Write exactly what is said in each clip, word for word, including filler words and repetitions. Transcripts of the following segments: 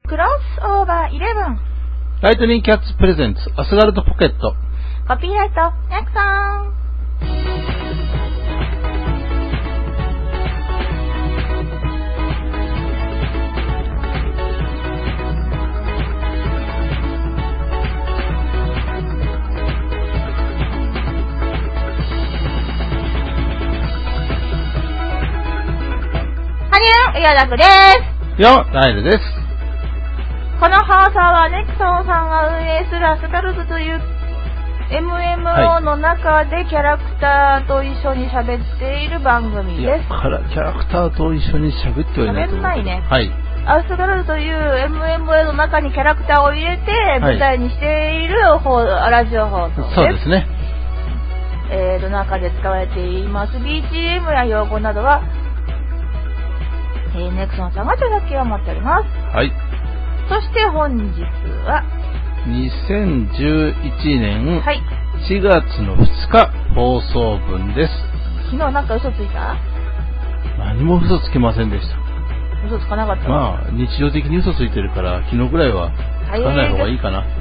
クロスオーバーイレブンライトニングキャッツプレゼンツアスガルドポケットコピーライトヤクさん。はにゃん、うやだくです。 よ、ライルです。 この放送はネクソンさんが運営するアスガルドという エムエムオー の中でキャラクターと一緒に喋っている番組です。いや、 からキャラクターと一緒に喋ってはいないと思う。 喋んないね。 はい。 アスガルドという エムエムオー の中にキャラクターを入れて舞台にしている、はい、ラジオ放送です。 そうですね。 えーと、中で使われています ビージーエム や用語などは、えー、ネクソンさんが著作権を持っております。 はい。 そして本日はにせんじゅういちねんしがつのふつか放送分です。 昨日なんか嘘ついた？ 何も嘘つきませんでした。 嘘つかなかったの？ まあ日常的に嘘ついてるから昨日ぐらいはつかない方がいいかな。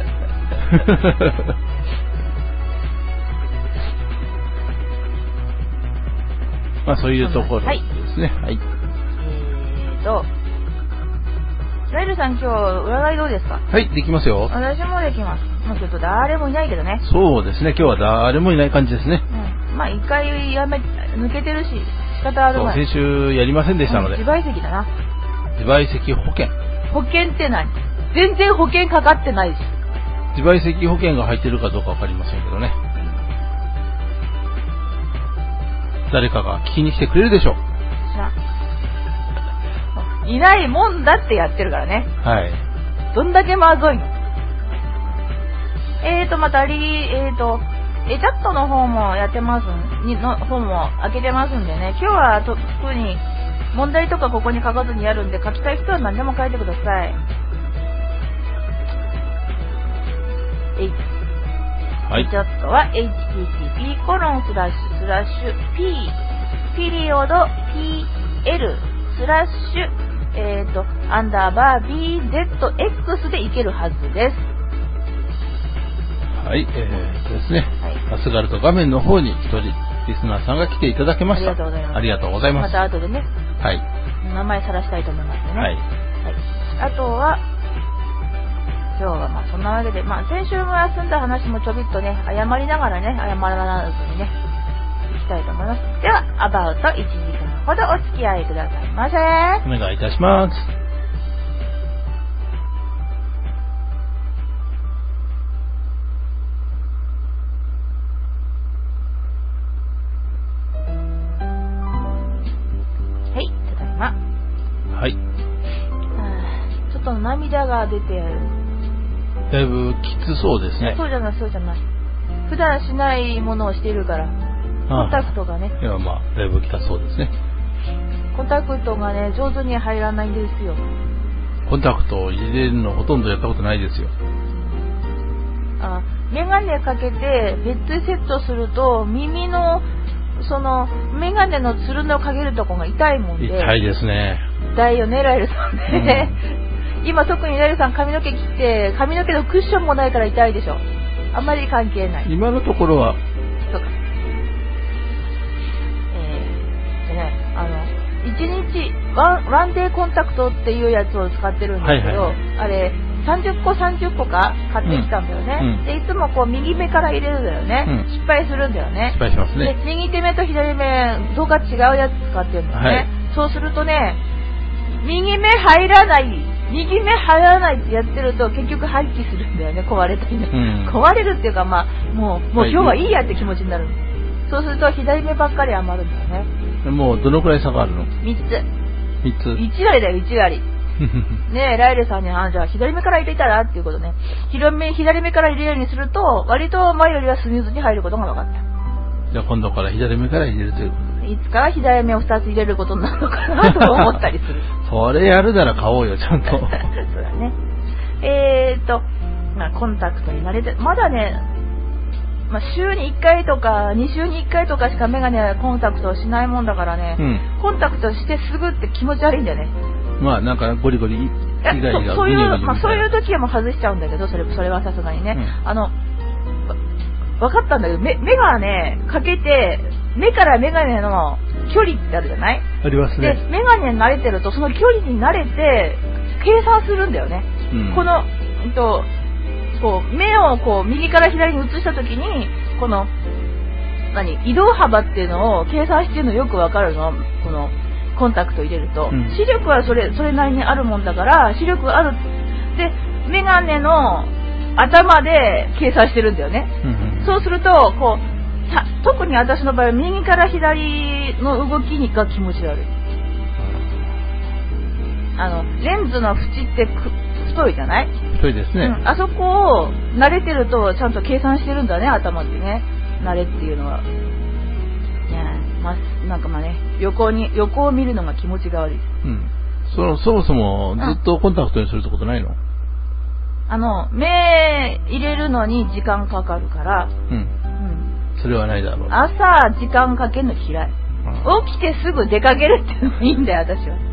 まあそういうところですね。はい。はい、 えーとライルさん、今日占いどうですか？ はい、できますよ。 私もできます。もうちょっと誰もいないけどね。 そうですね、今日は誰もいない感じですね。 うん、まあ一回やめ抜けてるし仕方あるまい。 先週やりませんでしたので、うん、 自賠責だな。 自賠責保険。 保険って何？全然保険かかってないし。 自賠責保険が入ってるかどうかわかりませんけどね。誰かが聞きに来てくれるでしょう。 知らん。いないもんだってやってるからね。 はい。 どんだけまずいの。えーと、またリ、えーと、え、チャットの方もやってますに、の方も開けてますんでね。今日は特に問題とかここに書かずにやるんで、書きたい人は何でも書いてください。えい。はい。チャットは エイチティーティーピー コロンスラッシュスラッシュ P ピリオド ピーエル スラッシュえーと、アンダーバー ビーゼットエックス でいけるはずです。 はい、えーとですね、はい、アスガルト画面の方に一人リスナーさんが来ていただけました。 ありがとうございます。 ありがとうございます。 また後でね、 はい。 名前さらしたいと思いますね。はい。はい、あとは、今日はまあそんなわけで、まあ先週も休んだ話もちょびっとね、謝りながらね、謝らずにね、いきたいと思います。では、アバウトいちじかんほどお付き合いくださいませ。 お願いいたします。 はい、ただいま。 はい。 はあ、ちょっと涙が出てだいぶきつそうですね。 そうじゃない、そうじゃない。普段しないものをしているから、コンタクトがね。 いや、まあ、だいぶきたそうですね。 コンタクトがね、上手に入らないんですよ。 コンタクトを入れるのほとんどやったことないですよ。 あ、メガネかけて別セットすると耳のそのメガネのつるのかけるとこが痛いもんで。 痛いですね。 痛いよね、ライルさんね。うん、今特にライルさん髪の毛切って髪の毛のクッションもないから痛いでしょ。あんまり関係ない。 今のところは。 そうか。えー、でね、あの。いちにちワン、ワンデーコンタクトっていうやつを使ってるんですけど、はいはいはい、あれさんじゅっこさんじゅっこか買ってきたんだよね、うん、でいつもこう右目から入れるんだよね、うん、失敗するんだよね。 失敗しますね。 で右手目と左目どうか違うやつ使ってるんだよね、はい、そうするとね右目入らない右目入らないってやってると結局廃棄するんだよね、壊れたりね、うん、壊れるっていうかまあもう、もう今日はいいやって気持ちになる、はい、そうすると左目ばっかり余るんだよね。 もうどのくらい差があるの？ みっつ。 みっつ。 いち割だよ、いち割。ねえ、ライルさんに、あ、じゃあ左目から入れたらっていうことね。左目、左目から入れるようにすると、割と前よりはスムーズに入ることが分かった。 じゃあ今度から左目から入れるということで。 いつかは左目をふたつ入れることになるのかなと思ったりする。 それやるなら買おうよ、ちゃんと。そうだね。えーっと、まあコンタクトに慣れて、まだね、まあ、週にいっかいとかに週にいっかいとかしかメガネやコンタクトをしないもんだからね、うん、コンタクトしてすぐって気持ち悪いんだよね。 まあなんかゴリゴリ被害がそういう、まあ、そういう時はもう外しちゃうんだけど、それ、それはさすがにね。うん、あの、わかったんだけど、目、目がね、かけて、目からメガネの距離ってあるじゃない？ ありますね。 で、メガネに慣れてると、その距離に慣れて、計算するんだよね。うん、この、えっと、こう、目をこう、右から左に移した時に、この、何、移動幅っていうのを計算してるのよくわかるの。この、コンタクト入れると。うん、視力はそれ、それなりにあるもんだから、視力ある。で、メガネの頭で計算してるんだよね。うんうん、そうすると、こう、さ、特に私の場合は右から左の動きが気持ち悪い。あの、レンズの縁ってく太いじゃない？ 太いですね。 うん、あそこを慣れてるとちゃんと計算してるんだね、頭ってね。慣れっていうのは。ね、まあ、なんかまあね、横に、横を見るのが気持ちが悪い。 うん。その、そもそもずっとコンタクトにするってことないの？うん、 あの、目入れるのに時間かかるから。うん。 うん。それはないだろう。 朝時間かけるの嫌い。うん、起きてすぐ出かけるっていうのもいいんだよ、私は。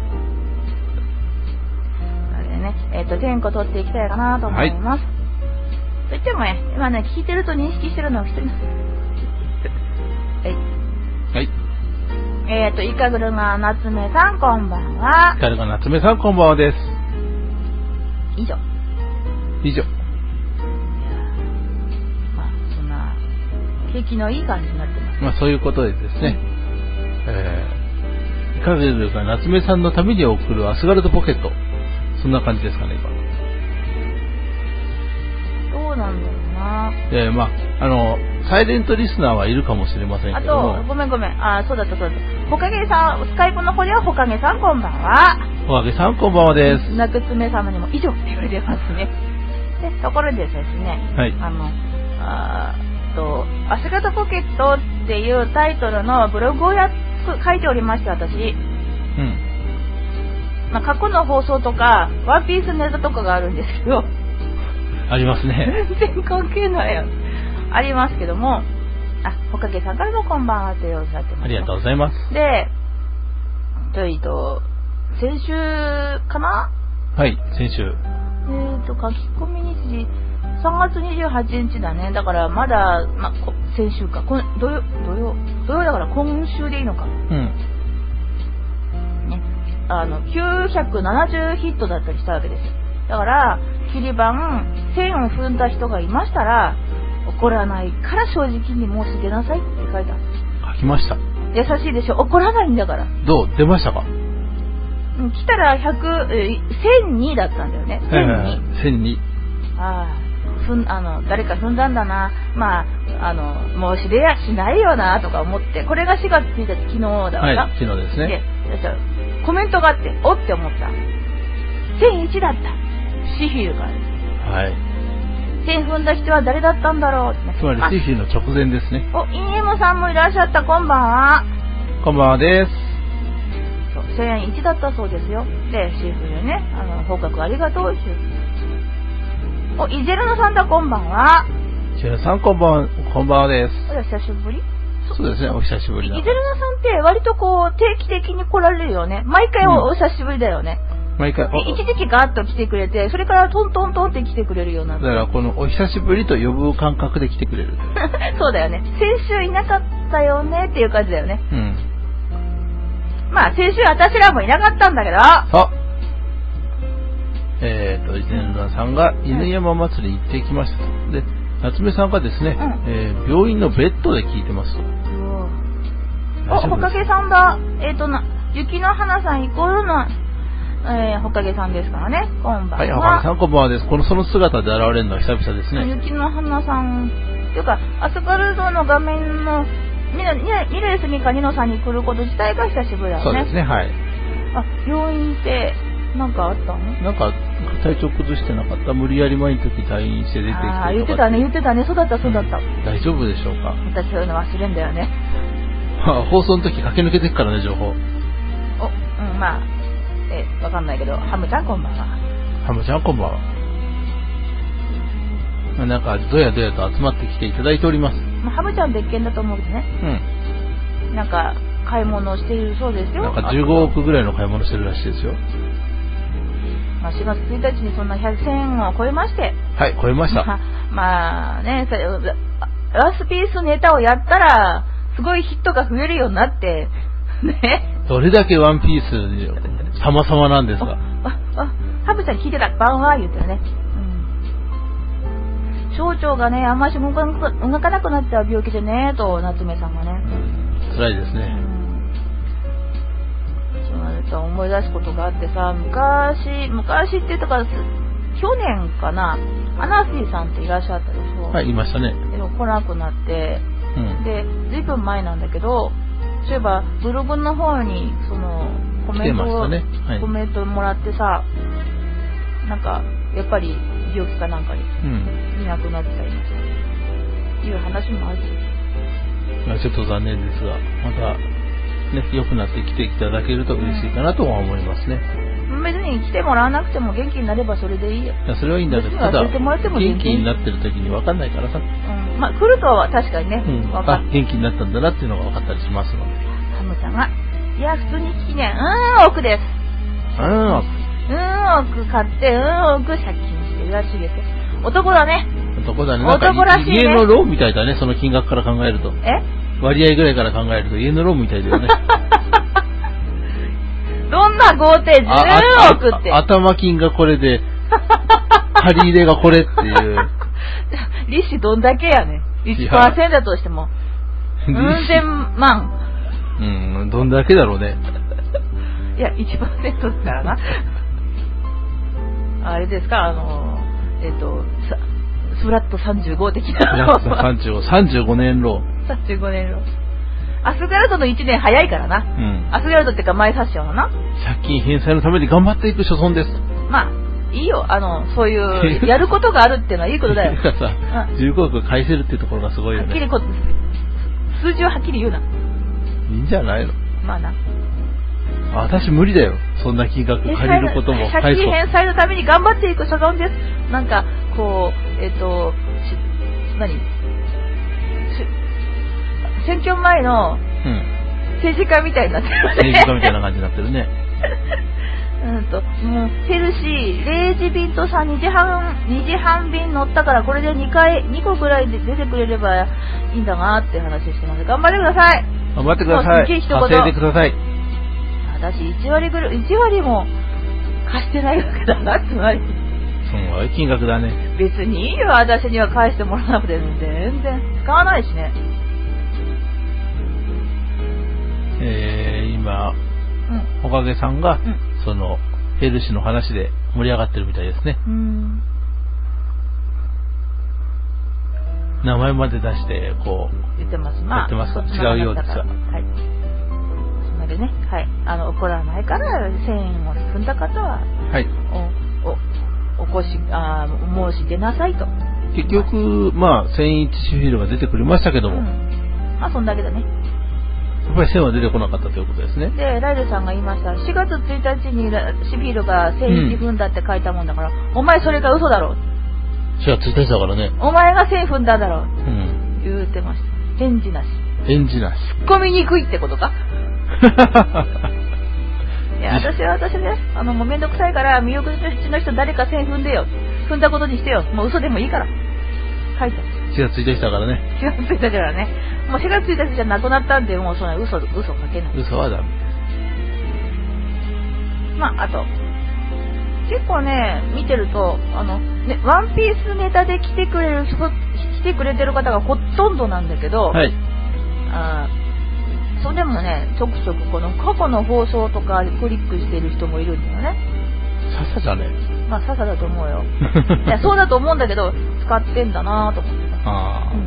ね、えっ、ー、と、前個取っていきたいかなと思います。はい、といってもね、今ね、聞いてると認識してるのは一人です。はい。 はい。 えっ、ー、と、イカグルマ夏目さん、こんばんは。 イカグルマ夏目さん、こんばんはです。 以上。 以上。いや、 まあ、そんな、景気のいい感じになってます。 まあ、そういうことでですね、うん、えー、イカグルマ夏目さんのために送るアスガルドポケット。そんな感じですかね、今。 どうなんだろうな。 えー、まあ、あの、サイレントリスナーはいるかもしれませんけども。 あと、ごめんごめん。あ、そうだったそうだった。ほかげさん、スカイプの方ではほかげさんこんばんは。 ほかげさんこんばんはです。 なくつめ様にも以上って言われてますね。で、ところでですね、はい。あの、あと、アスガルドポケットっていうタイトルのブログをや書いておりまして、私。うん。まあ、過去の放送とか、ワンピースネタとかがあるんですけど。 ありますね。 全然関係ないよ。ありますけども、あ、ほかげさんからもこんばんはとおっしゃってます。 ありがとうございます。 で、というと、先週かな？ はい、先週。 えっと、書き込み日時、さんがつにじゅうはちにちだね。だからまだ、ま、先週か。こ土曜、土曜、土曜だから今週でいいのか。うん。あの、きゅうひゃくななじゅうヒットだったりしたわけです。だから、切り板せんを踏んだ人がいましたら、怒らないから正直に申し出なさいって書いてある。 書きました。 優しいでしょ。怒らないんだから。 どう出ましたか？ うん、来たらひゃく、え、せんにだったんだよね。せんに。 せんに。 ああ、ふん、あの、誰か踏んだんだな。まあ、あの、申し出やしないよな、とか思って。これがしがつついたち、昨日だから。 はい、昨日ですね。で、 コメントがあって、おって思った。せんいちだった。シフィルから。はい。せん踏んだ人は誰だったんだろうって、ね。 つまりシフィルの直前ですね。 お、インエムさんもいらっしゃった。こんばんは。 こんばんはです。 そう、せんいちだったそうですよ。で、シフィルね、あの、報告ありがとう。お、イゼルノさんだ。こんばんは。 イゼルノさん、こんばんは。こんばんはです。 お久しぶり。 そうですね、お久しぶりだ。 イゼルノさんって割とこう定期的に来られるよね。毎回 お,、うん、お久しぶりだよね。 毎回。 一時期ガーッと来てくれて、それからトントントンって来てくれるようになって。 だからこのお久しぶりと呼ぶ感覚で来てくれる。 そうだよね。先週いなかったよねっていう感じだよね。うん。まあ先週私らもいなかったんだけど。 そう。えーと、イゼルノさんが犬山祭り行ってきましたと。で、夏目さんがですね、うん、えー、病院のベッドで聞いてますと。 お、ほかげさんだ。えっ、ー、とな、雪の花さんイコールの、えー、ほかげさんですからね。こんばんは。 はい、ほかげさんこんばんはです。この、その姿で現れるのは久々ですね。 雪の花さん、というか、アスガルドの画面の、ミレ、ミレスミカニノさんに来ること自体が久しぶりだよね。 そうですね、はい。 あ、病院って、なんかあったの？ なんか、体調崩してなかった？無理やり前の時退院して出てきてとか。 ああ、言ってたね、言ってたね。そうだった、そうだった。うん、 大丈夫でしょうか？ 私そういうの忘れんだよね。 放送の時駆け抜けてくからね、情報。 お、うん、まあ、え、わかんないけど、ハムちゃんこんばんは。 ハムちゃんこんばんは。なんか、どやどやと集まってきていただいております。 まあ、ハムちゃん別件だと思うけどね。うん。なんか、買い物をしているそうですよ。 なんかじゅうごおくぐらいの買い物してるらしいですよ。 まあ、しがつついたちにそんなせんを超えまして。 はい、超えました。 まあ、まあね、ワンピースネタをやったら、すごいヒットが増えるようになって、ね。 どれだけワンピース、様々なんですか。 あ、あ、ハブちゃん聞いてた、バンは言ってるね。うん。小腸がね、あんまし動かなくなっちゃう病気でね、と、夏目さんがね。 うん、辛いですね。 うん。そうなると思い出すことがあってさ、昔、昔って言ったから、去年かな、アナスィさんっていらっしゃったでしょ。 はい、いましたね。 でも来なくなって、うん、で、ずいぶん前なんだけど、そういえばブログの方にそのコメントを、ねはい、コメントもらってさ、なんかやっぱり病気かなんかにいなくなっちゃいました、いう話もあるし、 まあ、ちょっと残念ですが、またね良くなってきていただけると嬉しいかなとは思いますね。 別に来てもらわなくても元気になればそれでいいよ。 いやそれはいいんだけど、ただ元気になってる時に分かんないからさ。うん、 まあ来るとは確かにね、うん、分かあ元気になったんだなっていうのが分かったりしますので。 ハムさんがいや普通に聞きね、うん億です。 うん億。 うん億買ってうん億借金してるらしいですよ。男だね。 男だね。 男らしいね。 家のローンみたいだね、その金額から考えると。 え？ 割合ぐらいから考えると家のローンみたいだよね。 どんな豪邸じゅうおくって。 頭金がこれで、借り入れがこれっていう。 利子どんだけやねん。いちパーセント だとしても。うん千万。 うん、どんだけだろうね。 いや、いちパーセント だからな。あれですか、あの、えっ、ー、と、フラットさんじゅうご的な。 フラットさんじゅうご、さんじゅうごねんローン。 さんじゅうごねんローン。アスガルドのいちねん早いからな。うん。アスガルドってか前冊子のな。 借金返済のために頑張っていく所存です。 まあ、いいよ。あの、そういう、やることがあるっていうのはいいことだよ。 さ、うん、じゅうごおく返せるっていうところがすごいよね。 はっきりこ、数字をはっきり言うな。いいんじゃないの？ まあな。 あ、私無理だよ。そんな金額借りることも借金返済のために頑張っていく所存です。なんか、こう、えっ、ー、と、何選挙前の政治家みたいになってるね、うん、 政治家みたいな感じになってるね。 うんと、もうヘルシー、れいじ便とさ、にじはん、にじはん便乗ったからこれでにかい、にこぐらいで出てくれればいいんだなって話してます。頑張ってください。 頑張ってください。稼いでください。 私いちわりぐらい、いちわりも貸してないわけだな、つまり。 すごい金額だね。 別にいいよ、私には返してもらわなくて全然使わないしね。 えー、今、うん、おかげさんが、うん、そのヘルシーの話で盛り上がってるみたいですね。うん、名前まで出してこう言ってます。まあ、 言ってますか。違うようですが。はい。 それでね、はい、あの怒らないからせんえんを踏んだ方は、 はい、 おおおこしあ申し出なさいと。 結局まあせんインチシフィールが出てくれましたけども、うん、 まあそんだけだね。 やっぱりせんは出てこなかったということですね。 で、ライルさんが言いました。しがつついたちにシビールがせんいち踏んだって書いたもんだから、うん、お前それが嘘だろ。 しがつついたちだからね。 お前がせん踏んだだろ。うん。言うてました。返事なし。 返事なし。 突っ込みにくいってことか。いや、私は私ね、あの、もうめんどくさいから、見送りの人誰かせん踏んでよ。踏んだことにしてよ。もう嘘でもいいから。書いて。 しがつついたちだからね。 しがつついたちだからね。もうしがつついたちじゃなくなったんで、もうそんな嘘、嘘書けない。 嘘はダメ。 まあ、あと、結構ね、見てると、あの、ね、ワンピースネタで来てくれる人、来てくれてる方がほとんどなんだけど、 はい。 あそれでもね、ちょくちょくこの過去の放送とかクリックしてる人もいるんだよね。 ささだね。 まあ、ささだと思うよ。いや、そうだと思うんだけど、使ってんだなと思ってた。ああ。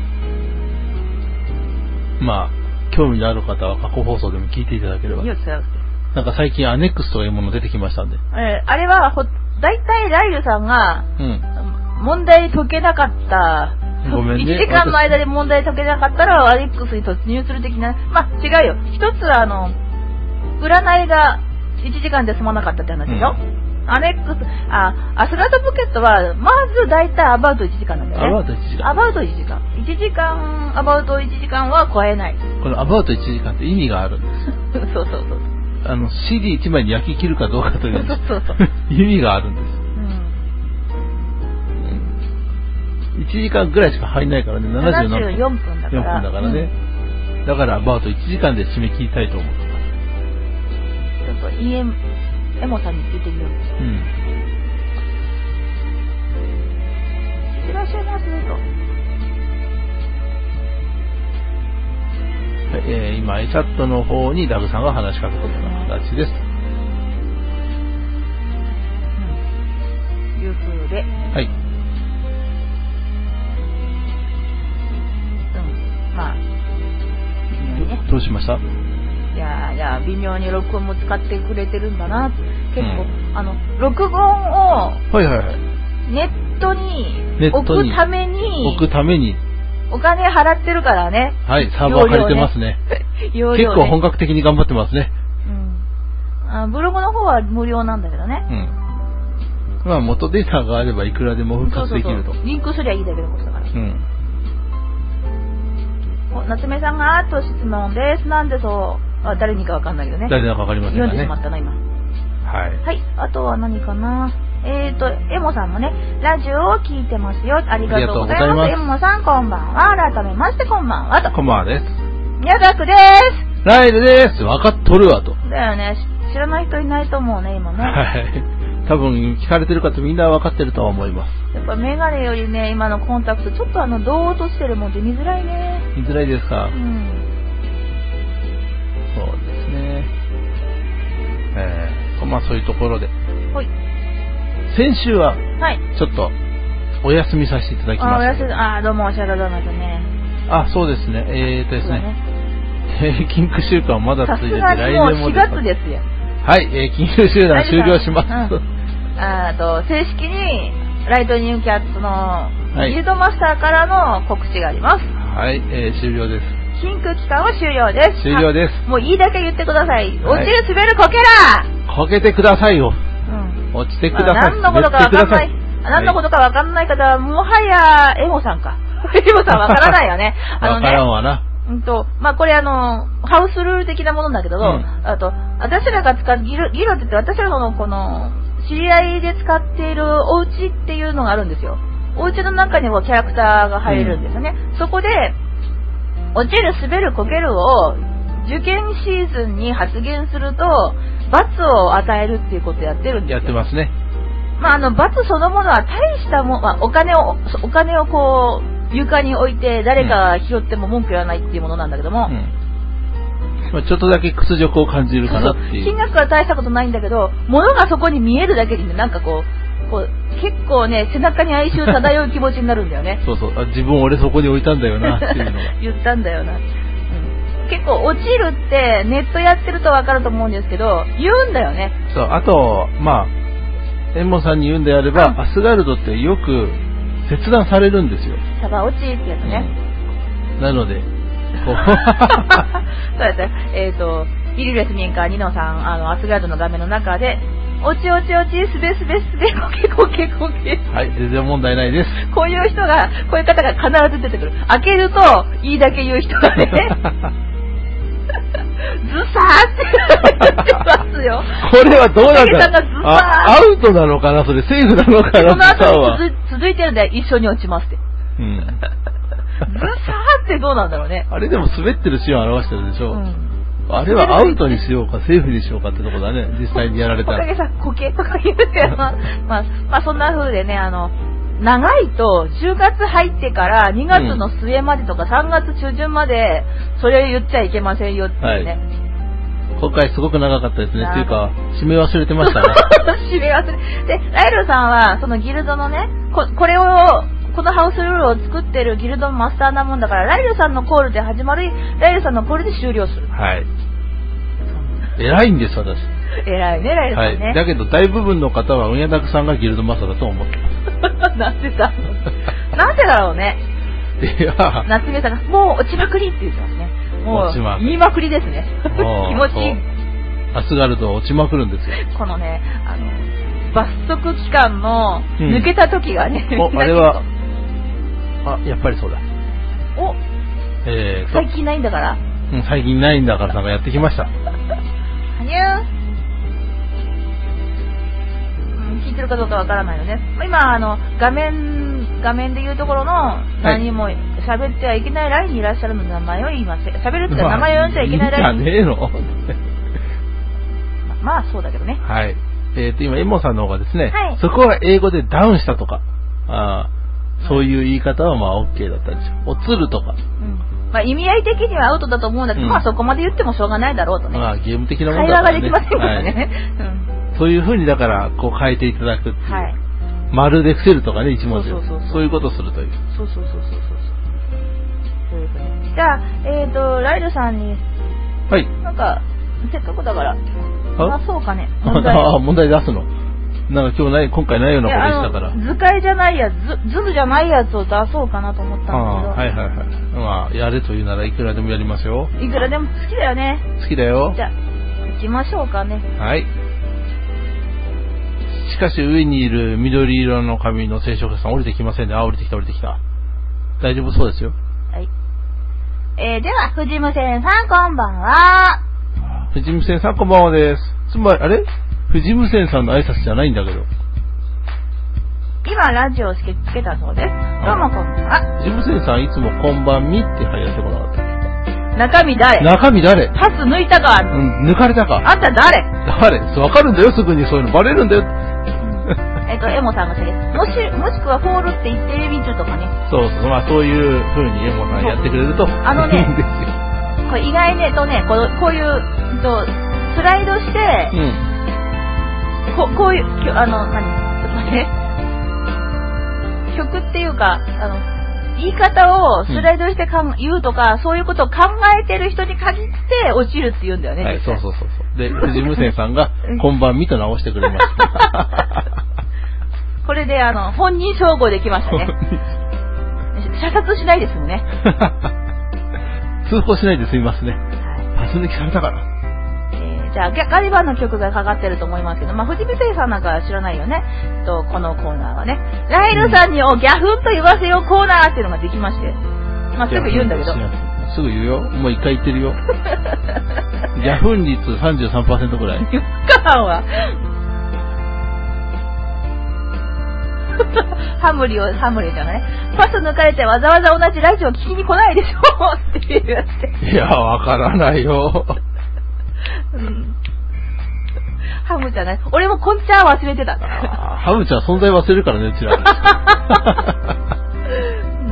うん、まあ、興味のある方は過去放送でも聞いていただければ。いや、そうなんか最近アネックスというもの出てきましたんで。 えー、あれはほ、だいたいライルさんが、うん、問題解けなかった、 ごめんね、 いちじかんの間で問題解けなかったらアネックスに突入する的な、まあ違うよ。一つはあの、占いがいちじかんで済まなかったって話でしょ、うん、アネックス、あ、アスラートポケットは、まずだいたいアバウトいちじかんなんだよね。 アバウトいちじかん。 アバウトいちじかん。いちじかん、アバウトいちじかんは超えない。 このアバウトいちじかんって意味があるんです。 そうそうそう。 あの シーディーいち 枚に焼き切るかどうかというそうそうそう意味があるんです。うん、いちじかんぐらいしか入んないからね。ななじゅうよんぷんだから。よんぷんだからね。うん、だからアバウトいちじかんで締め切りたいと思ってます。 ちょっとイエモさんに聞いてみよう。うん。いらっしゃいますねと。 はい、えー、今、チャットの方にダブさんが話しかけているような形です。 うん。いう風で。 はい。 うん。まあ。 ね、どうしました？ いやいや、微妙に録音も使ってくれてるんだな。結構、うん、あの、録音を、 はいはいはい。 ネットに置くために、 置くために、 お金払ってるからね。 はい、サーバー借りてますね。容量ね、結構本格的に頑張ってますね。 うん。あ、ブログの方は無料なんだけどね。 うん。まあ元データがあればいくらでも復活できると。 そうそうそう、リンクすりゃいいだけのことだから。うん。お、夏目さんがあと質問です。なんでそう、あ、誰にかわかんないけどね。 誰だかわかりませんがね。 読んでしまったな、今。 はい。 はい。あとは何かな。えーと、エモさんもね、ラジオを聞いてますよ。ありがとうございます。エモさん、こんばんは。改めまして、こんばんは。と。 こんばんはです。 宮崎です。 ライルです。わかっとるわと。 だよね。知らない人いないと思うね、今ね。 はい。多分、聞かれてる方みんなわかってるとは思います。 やっぱメガネよりね、今のコンタクト、ちょっとあの、どうとしてるもんで見づらいね。 見づらいですか。うん。そうですね。えー、まあそういうところで。はい。先週は、はい。ちょっと、お休みさせていただきました。あ、お休み、 あ、どうもおっしゃられましたね。 あ、そうですね。えーとですね。ねキンク週間まだ続いてて、来年も。 もうしがつですよ。 はい、えー、キンク週間終了します。うん、 あと、正式に、ライトニングキャッツの、ギルドマスターからの告知があります。 はい、えー、終了です。 キンク期間は終了です。 終了です。 もういいだけ言ってください。落ちる滑るこけらこけてくださいよ。落ちてください。 まあ、何のことかわかんない。何のことかわかんない方は、もはや、エモさんか。エモさんわからないよね。あのね。 わからんわな。 うんと、まあ、これあの、ハウスルール的なものだけど、うん、あと、私らが使う、ギロ、ギロって言って私らのこの、知り合いで使っているお家っていうのがあるんですよ。お家の中にもキャラクターが入れるんですよね。うん、そこで、落ちる、滑る、こけるを、受験シーズンに発言すると、罰を与えるっていうことをやってるんですよ。 やってますね。 まあ、あの、罰そのものは大したもん、まあ、お金を、お金をこう、床に置いて誰かが拾っても文句言わないっていうものなんだけども、うんまあ、ちょっとだけ屈辱を感じるかなっていう。 金額は大したことないんだけど、物がそこに見えるだけにね、なんかこう、こう結構ね、背中に哀愁漂う気持ちになるんだよね。 そうそうあ、自分俺そこに置いたんだよなっていうのが。 言ったんだよな。結構落ちるってネットやってると分かると思うんですけど、言うんだよね。 そう、あと、まあ、エンモさんに言うんであれば、うん、アスガルドってよく切断されるんですよ。 サバ落ちってやつね。 うん、なので、こう。 そうやった。えっ、ー、と、ヒリレスミンカーニノさん、あの、アスガルドの画面の中で、落ち落ち落ち、すべすべすべ、こけこけこけ。 はい、全然問題ないです。 こういう人が、こういう方が必ず出てくる。開けると、いいだけ言う人がね。ズサーって言ってますよ。 これはどうなんだろう。あ、アウトなのかなそれ、セーフなのかな。 その後続続いてるんで一緒に落ちますって。うん。ズサーってどうなんだろうね。 あれでも滑ってるシーンを表してるでしょ。うん、あれはアウトにしようかセーフにしようかってとこだね。実際にやられたら。 おかげさん、コケとか言うけど、まあ、まあそんな風でね、あの。長いとじゅうがつ入ってからにがつの末までとかさんがつ中旬までそれを言っちゃいけませんよっていうね、 はい、今回すごく長かったですねっていうか締め忘れてましたね。 締め忘れでライルさんはそのギルドのね こ, これをこのハウスルールを作ってるギルドのマスターなもんだからライルさんのコールで始まるライルさんのコールで終了する。 はい偉いんです私。 偉いねライルさんね、 はい、だけど大部分の方はウニャダクさんがギルドマスターだと思ってます。 なんでだなんでだろうね。いや夏目さんがもう落ちまくりって言ってますね。もう言いまくりですね。気持ちいい。 アスガルドは落ちまくるんですよ。 このねあの罰則期間の抜けた時がね、 うん、おあれはあやっぱりそうだお、えー、最近ないんだから、 うん、最近ないんだからさんがやってきました。 はにゅー、うん、聞いてるかどうかわからないよね。今、あの、画面、画面で言うところの、何も喋ってはいけないラインにいらっしゃるので名前を言います。喋るって名前を呼んじゃいけないラインに。 いいんじゃねえのまあ、そうだけどね。 はい。えっと、今、エモさんの方がですね、 はい、 そこは英語でダウンしたとか、あそういう言い方はまあ OK だったんですよ。おつるとか。 うんまあ、意味合い的にはアウトだと思うんだけど、うん、まあそこまで言ってもしょうがないだろうとね。 まあゲーム的なものだからね。 会話ができませんからね。はいうん、そういう風にだからこう変えていただくっていう。はい、丸で伏せるとかね、一文字を。そうそうそうそう。そういうことをするという。 そうそうそうそうそう。そういう風に。じゃあ、えっと、ライルさんに。はい。なんか、せっかくだから、あ、そうかね。問題。 あ、問題出すの。なんか今日ない、今回ないようなことしたから。 図解じゃないやつ、ズムじゃないやつを出そうかなと思ったんだけど。 あはいはいはい。まあ、やれというならいくらでもやりますよ。 いくらでも好きだよね。 好きだよ。 じゃあ、行きましょうかね。 はい。しかし上にいる緑色の髪の聖職者さん降りてきませんね。あ、降りてきた降りてきた。大丈夫そうですよ。 はい。えー、では、藤無線さんこんばんは。 藤無線さんこんばんはです。つまり、あれ藤無線さんの挨拶じゃないんだけど。 今ラジオをつけ、つけたそうです。どうもこんばんは。 藤無線さんいつもこんばんみって入らせてこなかった。 中身誰中身誰パス抜いたかうん、抜かれたか。 あんた誰誰わかるんだよ、すぐにそういうのバレるんだよ。 えっと、エモさんが先です。もし、もしくはフォールって言ってるみちゅとかね。 そうそう、まあそういう風にエモさんやってくれると。 あのね、いいんですよ。これ意外ねとね、こうこういう、とスライドして、うんこ, こういう、あの、何ちょっとね、曲っていうか、あの、言い方をスライドしてかん、うん、言うとか、そういうことを考えてる人に限って落ちるって言うんだよね。 はい、そうそうそうそう。で、藤無線さんが、こんばんみと直してくれました。 これで、あの、本人称号できましたね。射殺しないですもんね。 通報しないで済みますね。パス抜きされたから。 じゃあ、ガリバンの曲がかかってると思いますけど、まあ、藤見聖さんなんか知らないよね。と、このコーナーはね。ライルさんにおギャフンと言わせようコーナーっていうのができまして。まあ、すぐ言うんだけど。 すぐ言うよ。もう一回言ってるよ。ギャフン率 さんじゅうさんパーセント ぐらい。 よっかんは。ハムリを、ハムリじゃないパス抜かれてわざわざ同じラジオ聞きに来ないでしょっていうやつ。 いや、わからないよ。 うん、ハムちゃんね。俺もこんちゃん忘れてた。 ハムちゃん存在忘れるからね、うちら。 うん、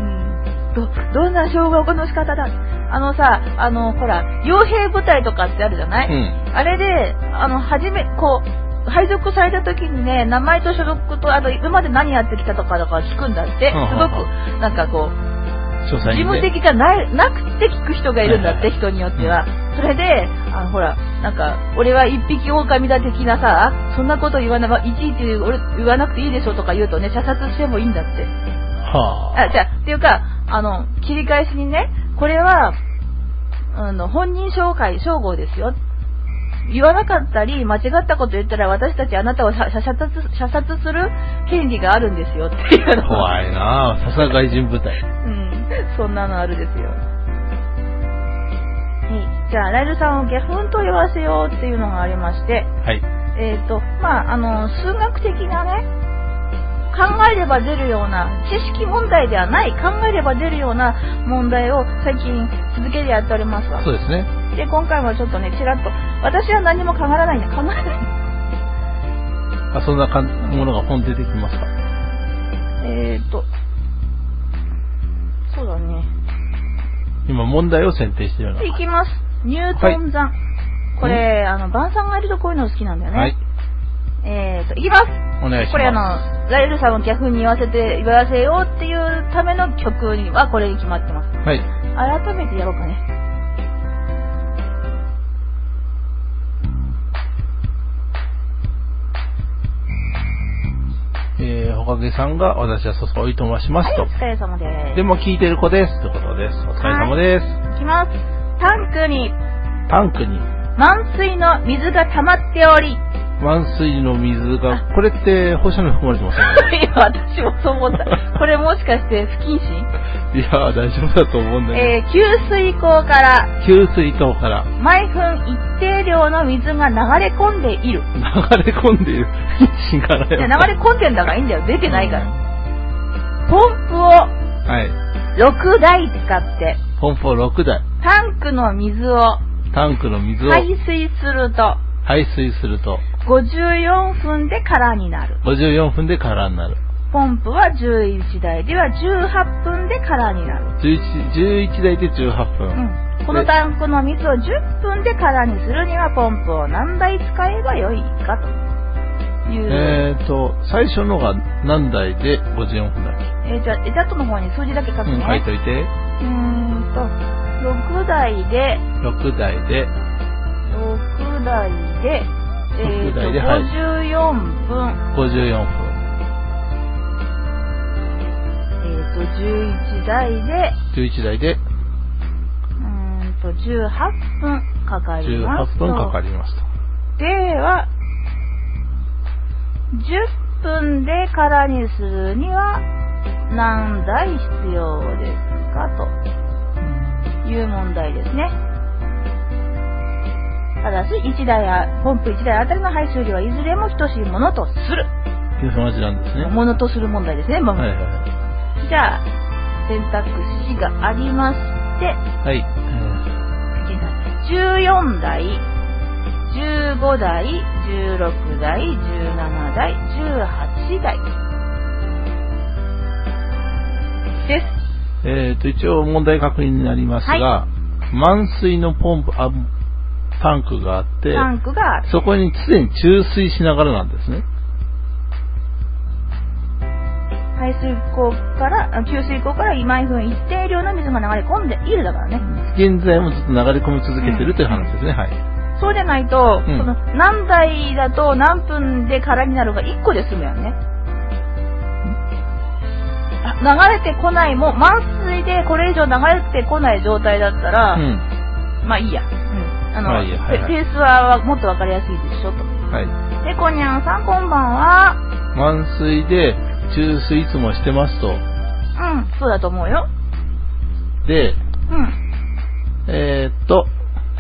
ど、どんな小学校の仕方だ。あのさ、あの、ほら、傭兵部隊とかってあるじゃない、うん、あれで、あの、はじめ、こう、配属された時にね、名前と所属と、あと、今まで何やってきたとかとか聞くんだって。すごく、なんかこう、事務的じゃな、なくて聞く人がいるんだって、人によっては。それで、あの、ほら、なんか、俺は一匹狼だ的なさ、そんなこと言わな、いちいち俺言わなくていいでしょとか言うとね、射殺してもいいんだって。はあ。あ、じゃあ、っていうか、あの、切り返しにね、これは、あの、本人紹介、称号ですよ。言わなかったり、間違ったこと言ったら、私たちあなたを射殺、射殺する権利があるんですよっていうの。 怖いなぁ。さすが外人部隊。 うん。そんなのあるですよ。はい。じゃあ、ライルさんをギャフンと言わせようっていうのがありまして。はい。えっと、まあ、あの、数学的なね、考えれば出るような、知識問題ではない、考えれば出るような問題を最近続けてやっておりますわ。 そうですね。 で、今回はちょっとね、ちらっと、私は何も考えないんで、考えない。 あ、そんなかんものが本出てきますか？ えーと、そうだね。 今、問題を選定してるの。 いきます。ニュートン算。はい、これ、あの、晩さんがいるとこういうの好きなんだよね。はい。えーと、いきます。 お願いします。 これあの、ライルさんをギャフンに言わせて、言わせようっていうための曲にはこれに決まってます。はい。改めてやろうかね。 えー、ほかげさんが私はそそおいとましますと。 はい、お疲れ様です。 でも聞いてる子です。ということです。お疲れ様です。 はい、いきます。タンクに。 タンクに。 満水の水が溜まっており。 満水の水が、これって放射能含まれてませんか？ いや、私もそう思った。これもしかして不謹慎？ いやー、大丈夫だと思うんだけど。えー、給水口から、 給水口から、 毎分一定量の水が流れ込んでいる。 流れ込んでいる。 流れ込んでんだからいいんだよ。出てないから。うん、ポンプを、はい。ろくだい使って、 ポンプをろくだい。 タンクの水を、 タンクの水を、 排水すると、 排水すると、 ごじゅうよんふんで空になる。 ごじゅうよんふんで空になる。 ポンプはじゅういちだいではじゅうはっぷんで空になる。 じゅういち、じゅういちだいでじゅうはっぷん。うん。 このタンクの水をじゅっぷんで空にするにはポンプを何台使えばよいかという。 えーと、最初のが何台でごじゅうよんふんだっけ？えー、じゃあ、エジャットの方に数字だけ書くね。 うん、書いといて。 うーんと、ろくだいで、 ろくだいで、 ろくだいで、えーと、ごじゅうよんぷん。 ごじゅうよんぷん。 じゅういちだいで、 じゅういちだいで、 うーんと、じゅうはっぷんかかりますと。 じゅうはっぷんかかりますと。 では、じゅっぷんで空にするには何台必要ですかという問題ですね。ただし、いちだいや、ポンプいちだいあたりの排水量はいずれも等しいものとする。 同じなんですね。 ものとする問題ですね。まあはいはい、 じゃあ、選択肢がありまして、 はい。 じゅうよんだい、じゅうごだい、じゅうろくだい、じゅうななだい、じゅうはちだいです。 えっと、一応問題確認になりますが、はい、満水のポンプ、あ、タンクがあって、 タンクがあってそこに常に注水しながらなんですね。 排水口から、給水口から毎分一定量の水が流れ込んでいるだからね。 現在もずっと流れ込み続けてるという話ですね、うん、はい。 そうじゃないと、うん、その何台だと何分で空になるがいっこで済むやんね。流れてこないも、満水でこれ以上流れてこない状態だったら、うん、まあいいや。うん、あの、まあいいや、はいはい、ペースはもっとわかりやすいでしょと。 はい。 で、こにゃんさんこんばんは。 満水で、注水いつもしてますと。 うん、そうだと思うよ。 で、 うん。 えー、っと。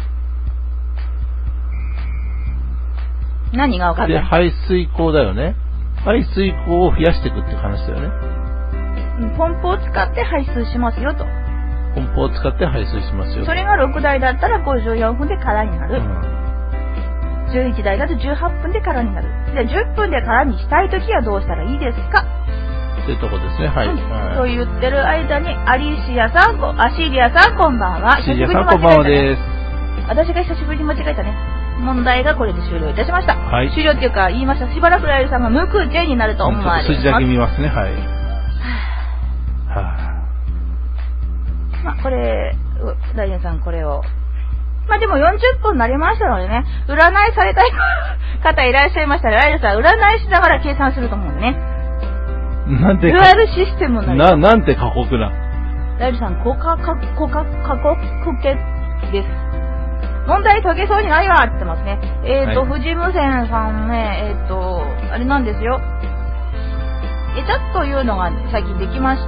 何が分かる？ で、排水口だよね。排水口を増やしていくって話だよね。 ポンプを使って排水しますよと。 ポンプを使って排水しますよ。 それがろくだいだったらごじゅうよんふんで空になる。うん、じゅういちだいだとじゅうはっぷんで空になる。で、じゅっぷんで空にしたいときはどうしたらいいですか？ というとこですね。はい。うんはい、 と言ってる間に、アリシアさん、アシリアさんこんばんは。 アシリアさんこんばんはです。 私が久しぶりに間違えたね。問題がこれで終了いたしました。 はい。 終了っていうか言いました。しばらくライルさんが無空チェになると思われます。 筋だけ見ますね。はい。 はぁ。まあ、これ、ライルさんこれを。まあでもよんじゅっぷんになりましたのでね、占いされたい方いらっしゃいましたら、ライルさん占いしながら計算すると思うんでね。 なんてデュアルシステムになる。な、なんて過酷な。 ライルさん、こか、か、こか、過酷系です。問題解けそうにないわって言ってますね。えっ、ー、と、はい、藤無線さんね、えっ、ー、と、あれなんですよ。エチャッというのが最近できまして、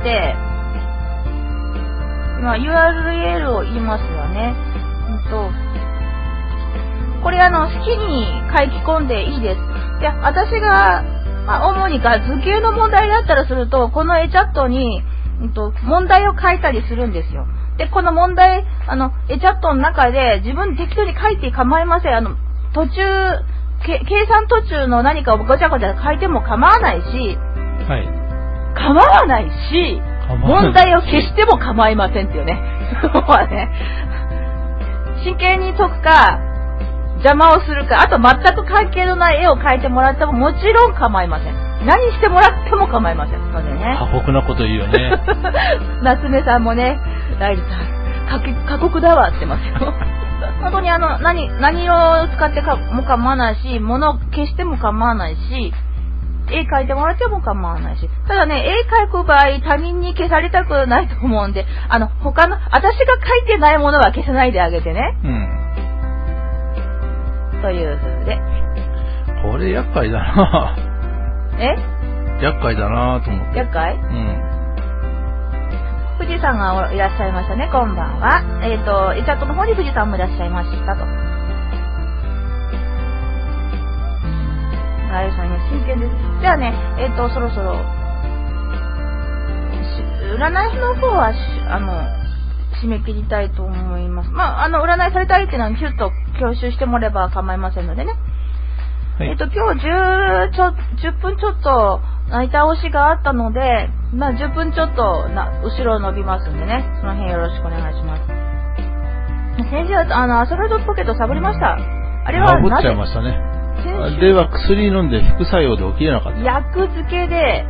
今 ユーアールエル を言いますよね。うんと、これあの、好きに書き込んでいいです。いや、私が、まあ、主にが図形の問題だったらすると、このエチャットに、うんと、問題を書いたりするんですよ。で、この問題、あの、エチャットの中で自分適当に書いて構いません。あの、途中、計算途中の何かをごちゃごちゃ書いても構わないし、 はい。 構わないし、問題を消しても構いませんっていうね。そうね。真剣に解くか、邪魔をするか、あと全く関係のない絵を描いてもらってももちろん構いません。何してもらっても構いませんのでね。 過酷なこと言うよね。 夏目さんもね、ライルさん、過酷だわって言ってますよ。本当にあの、何、何を使ってかも構わないし、物を消しても構わないし、絵描いてもらっても構わないし。ただね、絵描く場合、他人に消されたくないと思うんで、あの、他の、私が描いてないものは消さないであげてね。 うん。 という風で。 これ厄介だなえ？ 厄介だなと思って。 厄介？ うん。 藤富士山がいらっしゃいましたね、こんばんは。えっ、ー、と、イチャットの方に富士山もいらっしゃいましたと。ライブさん今真剣です。じゃあね、えっ、ー、と、そろそろ、占いの方は、あの、締め切りたいと思います。まあ、あの、占いされたいっていうのは、ちょっと教習してもらえば構いませんのでね。はい、えっ、ー、と、今日じゅう、ちょ、じゅっぷんちょっと、泣いた押しがあったので、まあ、じゅっぷんちょっとな、後ろ伸びますんでね。その辺よろしくお願いします。先週は、あの、アスファルトポケットサボりました。あれはなぜ？サボっちゃいましたね。あれは薬飲んで副作用で起きれなかった。 薬漬けで、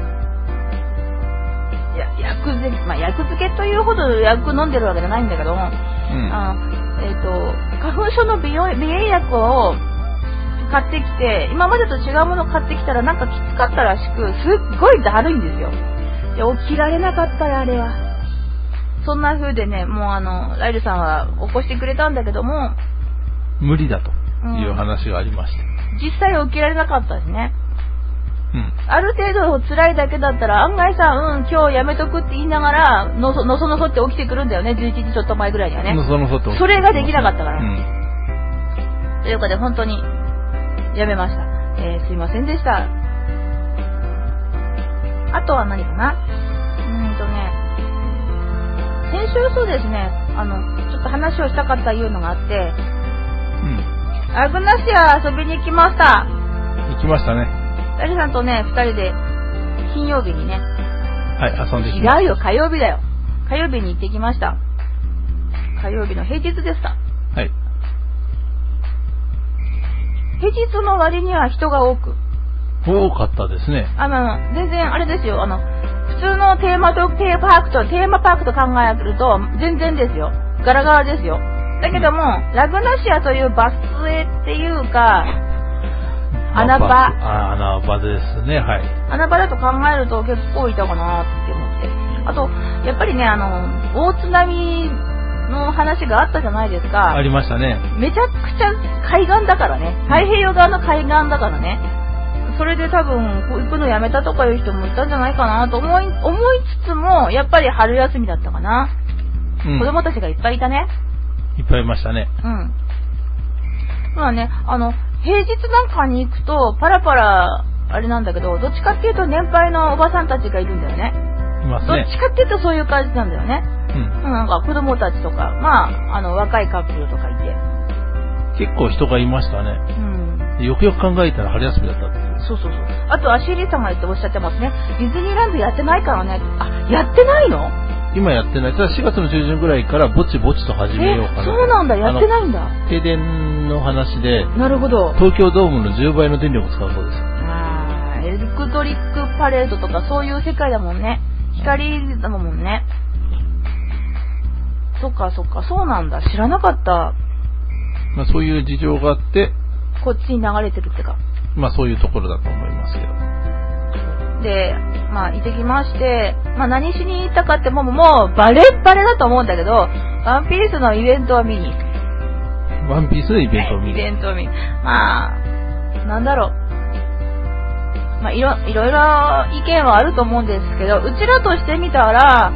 や薬漬け、まあ、薬漬けというほど薬飲んでるわけじゃないんだけども、うん、あえっ、ー、と、花粉症の鼻炎薬を買ってきて、今までと違うものを買ってきたらなんかきつかったらしく、すっごいだるいんですよ。で、起きられなかったよ、あれは。そんな風でね、もうあの、ライルさんは起こしてくれたんだけども、 無理だという話がありました。 うん、実際起きられなかったですね。 うん。 ある程度辛いだけだったら、案外さ、うん、今日やめとくって言いながら、のそのそのそって起きてくるんだよね、じゅういちじちょっと前ぐらいにはね。 のそのそって起きてくる。 それができなかったから。うん、ということで、本当に、やめました。えー、すいませんでした。あとは何かな？うーんとね、先週そうですね、あの、ちょっと話をしたかったいうのがあって、うん。アグナシア遊びに行きました。 行きましたね。 ダリさんとね、二人で、金曜日にね。 はい、遊んできました。 違うよ、火曜日だよ。火曜日に行ってきました。火曜日の平日でした。 はい。 平日の割には人が多く。 多かったですね。 あの、全然あれですよ、あの、普通のテーマと、テーマパークと、テーマパークと考えると、全然ですよ。ガラガラですよ。だけども、うん、ラグナシアというバスへっていうか、穴場。 あ、穴場ですね、はい。 穴場だと考えると結構いたかなって思って。あと、やっぱりね、あの、大津波の話があったじゃないですか。 ありましたね。 めちゃくちゃ海岸だからね。太平洋側の海岸だからね。それで多分、行くのやめたとかいう人もいたんじゃないかなと思い、思いつつも、やっぱり春休みだったかな。うん、子供たちがいっぱいいたね。 いっぱいいましたね。 うん。まあね、あの、平日なんかに行くと、パラパラ、あれなんだけど、どっちかっていうと年配のおばさんたちがいるんだよね。 いますね。 どっちかっていうとそういう感じなんだよね。うん。なんか子供たちとか、まあ、あの、若いカップルとかいて。 結構人がいましたね。うん。よくよく考えたら春休みだったっていう。 そうそうそう。あと、アシーリーさんが言っておっしゃってますね。ディズニーランドやってないからね。あ、やってないの？ 今やってない。ただしがつの中旬ぐらいからぼちぼちと始めようかな。 そうなんだ、やってないんだ。 停電の話で、 なるほど。 東京ドームのじゅうばいの電力を使うそうです。 あー、エレクトリックパレードとかそういう世界だもんね。光だもんね。そっかそっか、そうなんだ。知らなかった。 まあそういう事情があって、 こっちに流れてるってか。 まあそういうところだと思いますけど。 で、まあ行ってきまして、まあ何しに行ったかってもう、もうバレッバレだと思うんだけど、ワンピースのイベントを見に。 ワンピースのイベントを見に。 イベントを見に。まあ、なんだろう。まあいろ、いろいろ意見はあると思うんですけど、うちらとしてみたら、うん。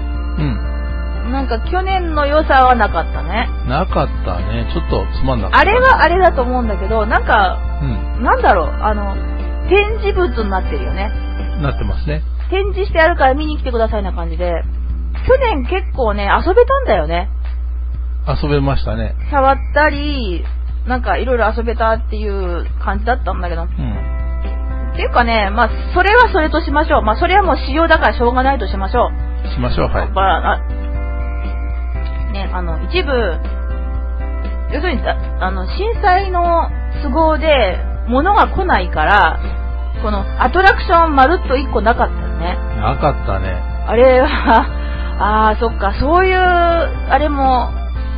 なんか去年の良さはなかったね。 なかったね。ちょっとつまんなかった、 あれはあれだと思うんだけど、なんか、うん、なんだろう、あの、展示物になってるよね。 なってますね。 展示してあるから見に来てくださいな感じで。去年結構ね、遊べたんだよね。 遊べましたね。 触ったり、なんかいろいろ遊べたっていう感じだったんだけど。うん。っていうかね、まあ、それはそれとしましょう。まあ、それはもう仕様だからしょうがないとしましょう。 しましょう、はい。 まあ、あね、あの、一部、要するに、あの、震災の都合で物が来ないから、このアトラクションまるっと一個なかったね。 なかったね。 あれは、ああ、そっか、そういう、あれも、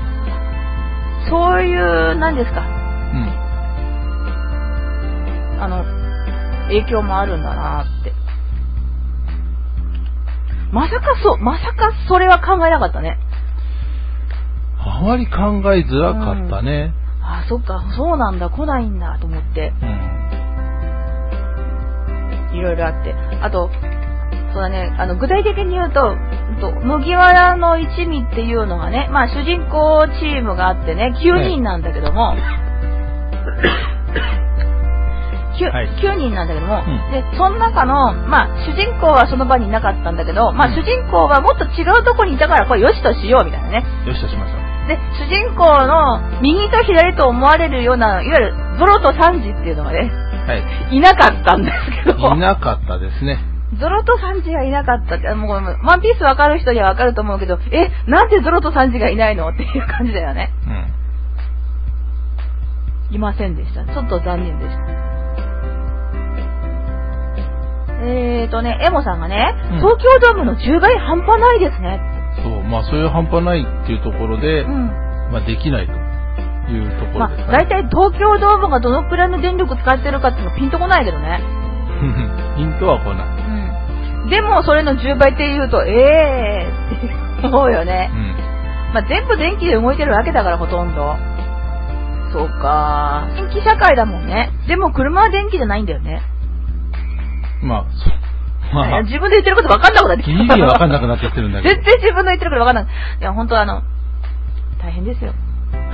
そういう、何ですか。うん。あの、影響もあるんだなって。まさかそう、まさかそれは考えなかったね。 あまり考えづらかったね。 うん、ああ、そっか、そうなんだ、来ないんだと思って。うん。いろいろあって。あと、 そうだね、あの、具体的に言うと、麦わらの一味っていうのがね、まあ主人公チームがあってね、きゅうにんなんだけども、きゅう, きゅうにんなんだけども、うん、で、その中の、まあ主人公はその場にいなかったんだけど、まあ主人公はもっと違うとこにいたからこれよしとしようみたいなね。 よしとしましょう。 で、主人公の右と左と思われるような、いわゆるゾロとサンジっていうのがね、はい、いなかったんですけど。 いなかったですね。 ゾロとサンジがいなかったって、もう、ワンピースわかる人にはわかると思うけど、え、なんでゾロとサンジがいないのっていう感じだよね。うん。いませんでした。ちょっと残念でした。えーとね、エモさんがね、うん、東京ドームのじゅうばい半端ないですね。 そう、まあそういう半端ないっていうところで、うん、まあできないというところですかね。まあ、大体東京ドームがどのくらいの電力使ってるかっていうのピンとこないけどね。 ピンとは来ない。 うん。でもそれのじゅうばいって言うと、えーって思うよね。うん。まあ全部電気で動いてるわけだからほとんど。そうか。電気社会だもんね。でも車は電気じゃないんだよね。 まあ、そう。まあ、自分で言ってること分かんなくなってきた。 意味分かんなくなってきてるんだけど。 全然自分の言ってること分かんない。いや、本当あの、大変ですよ。はい。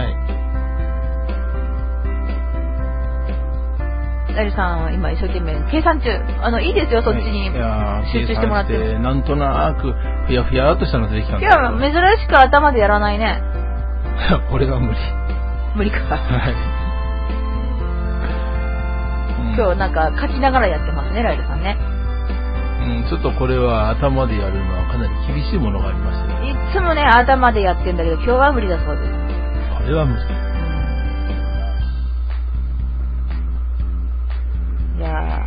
ライルさんは今一生懸命計算中。あの、いいですよ、そっちに集中してもらって。 はい、いや、なんとなく、ふやふやっとしたの出てきたんだけど。いや、珍しく頭でやらないね。 俺は無理。 無理か。はい。今日なんか書きながらやってますね、ライルさんね。 うん、ちょっとこれは頭でやるのはかなり厳しいものがありましてね。 いつもね、頭でやってんだけど、今日は無理だそうです。 あれは無理。 いや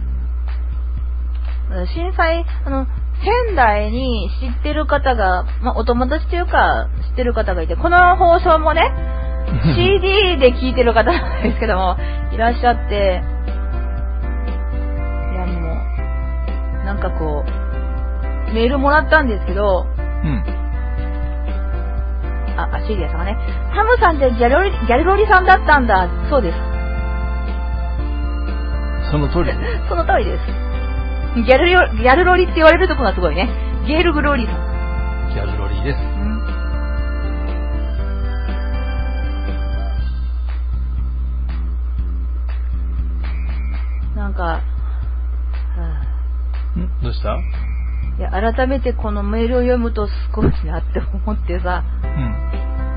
ー、震災、あの、仙台に知ってる方が、まあ、お友達というか、知ってる方がいて、この放送もね、シーディー で聞いてる方なんですけども、いらっしゃって、いや、もう、なんかこう、メールもらったんですけど、うん。あ、あ、シーディーさんがね、ハムさんってギャルロリ、ギャルロリさんだったんだ。そうです。 その通りその通りです。ギャルロ、ギャルロリって言われるとこがすごいね。ゲールグローリーさん。 ギャルロリーです。うん。 なんか、はぁ、んどうした？ いや、改めてこのメールを読むとすごいなって思ってさ。うん。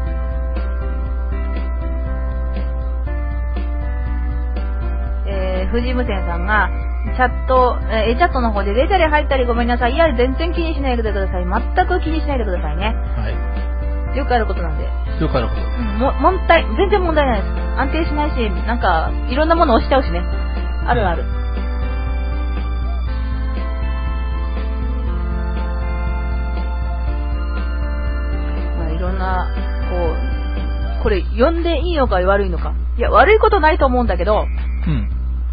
えー、藤無線さんが、チャット、えー、チャットの方で出たり入ったりごめんなさい。いや、全然気にしないでください。全く気にしないでくださいね。はい。よくあることなんで。 よくあること。うん、も、問題、全然問題ないです。安定しないし、なんか、いろんなもの押しちゃうしね。あるある。まあ、いろんな、こう、これ、読んでいいのか悪いのか。いや、悪いことないと思うんだけど、うん。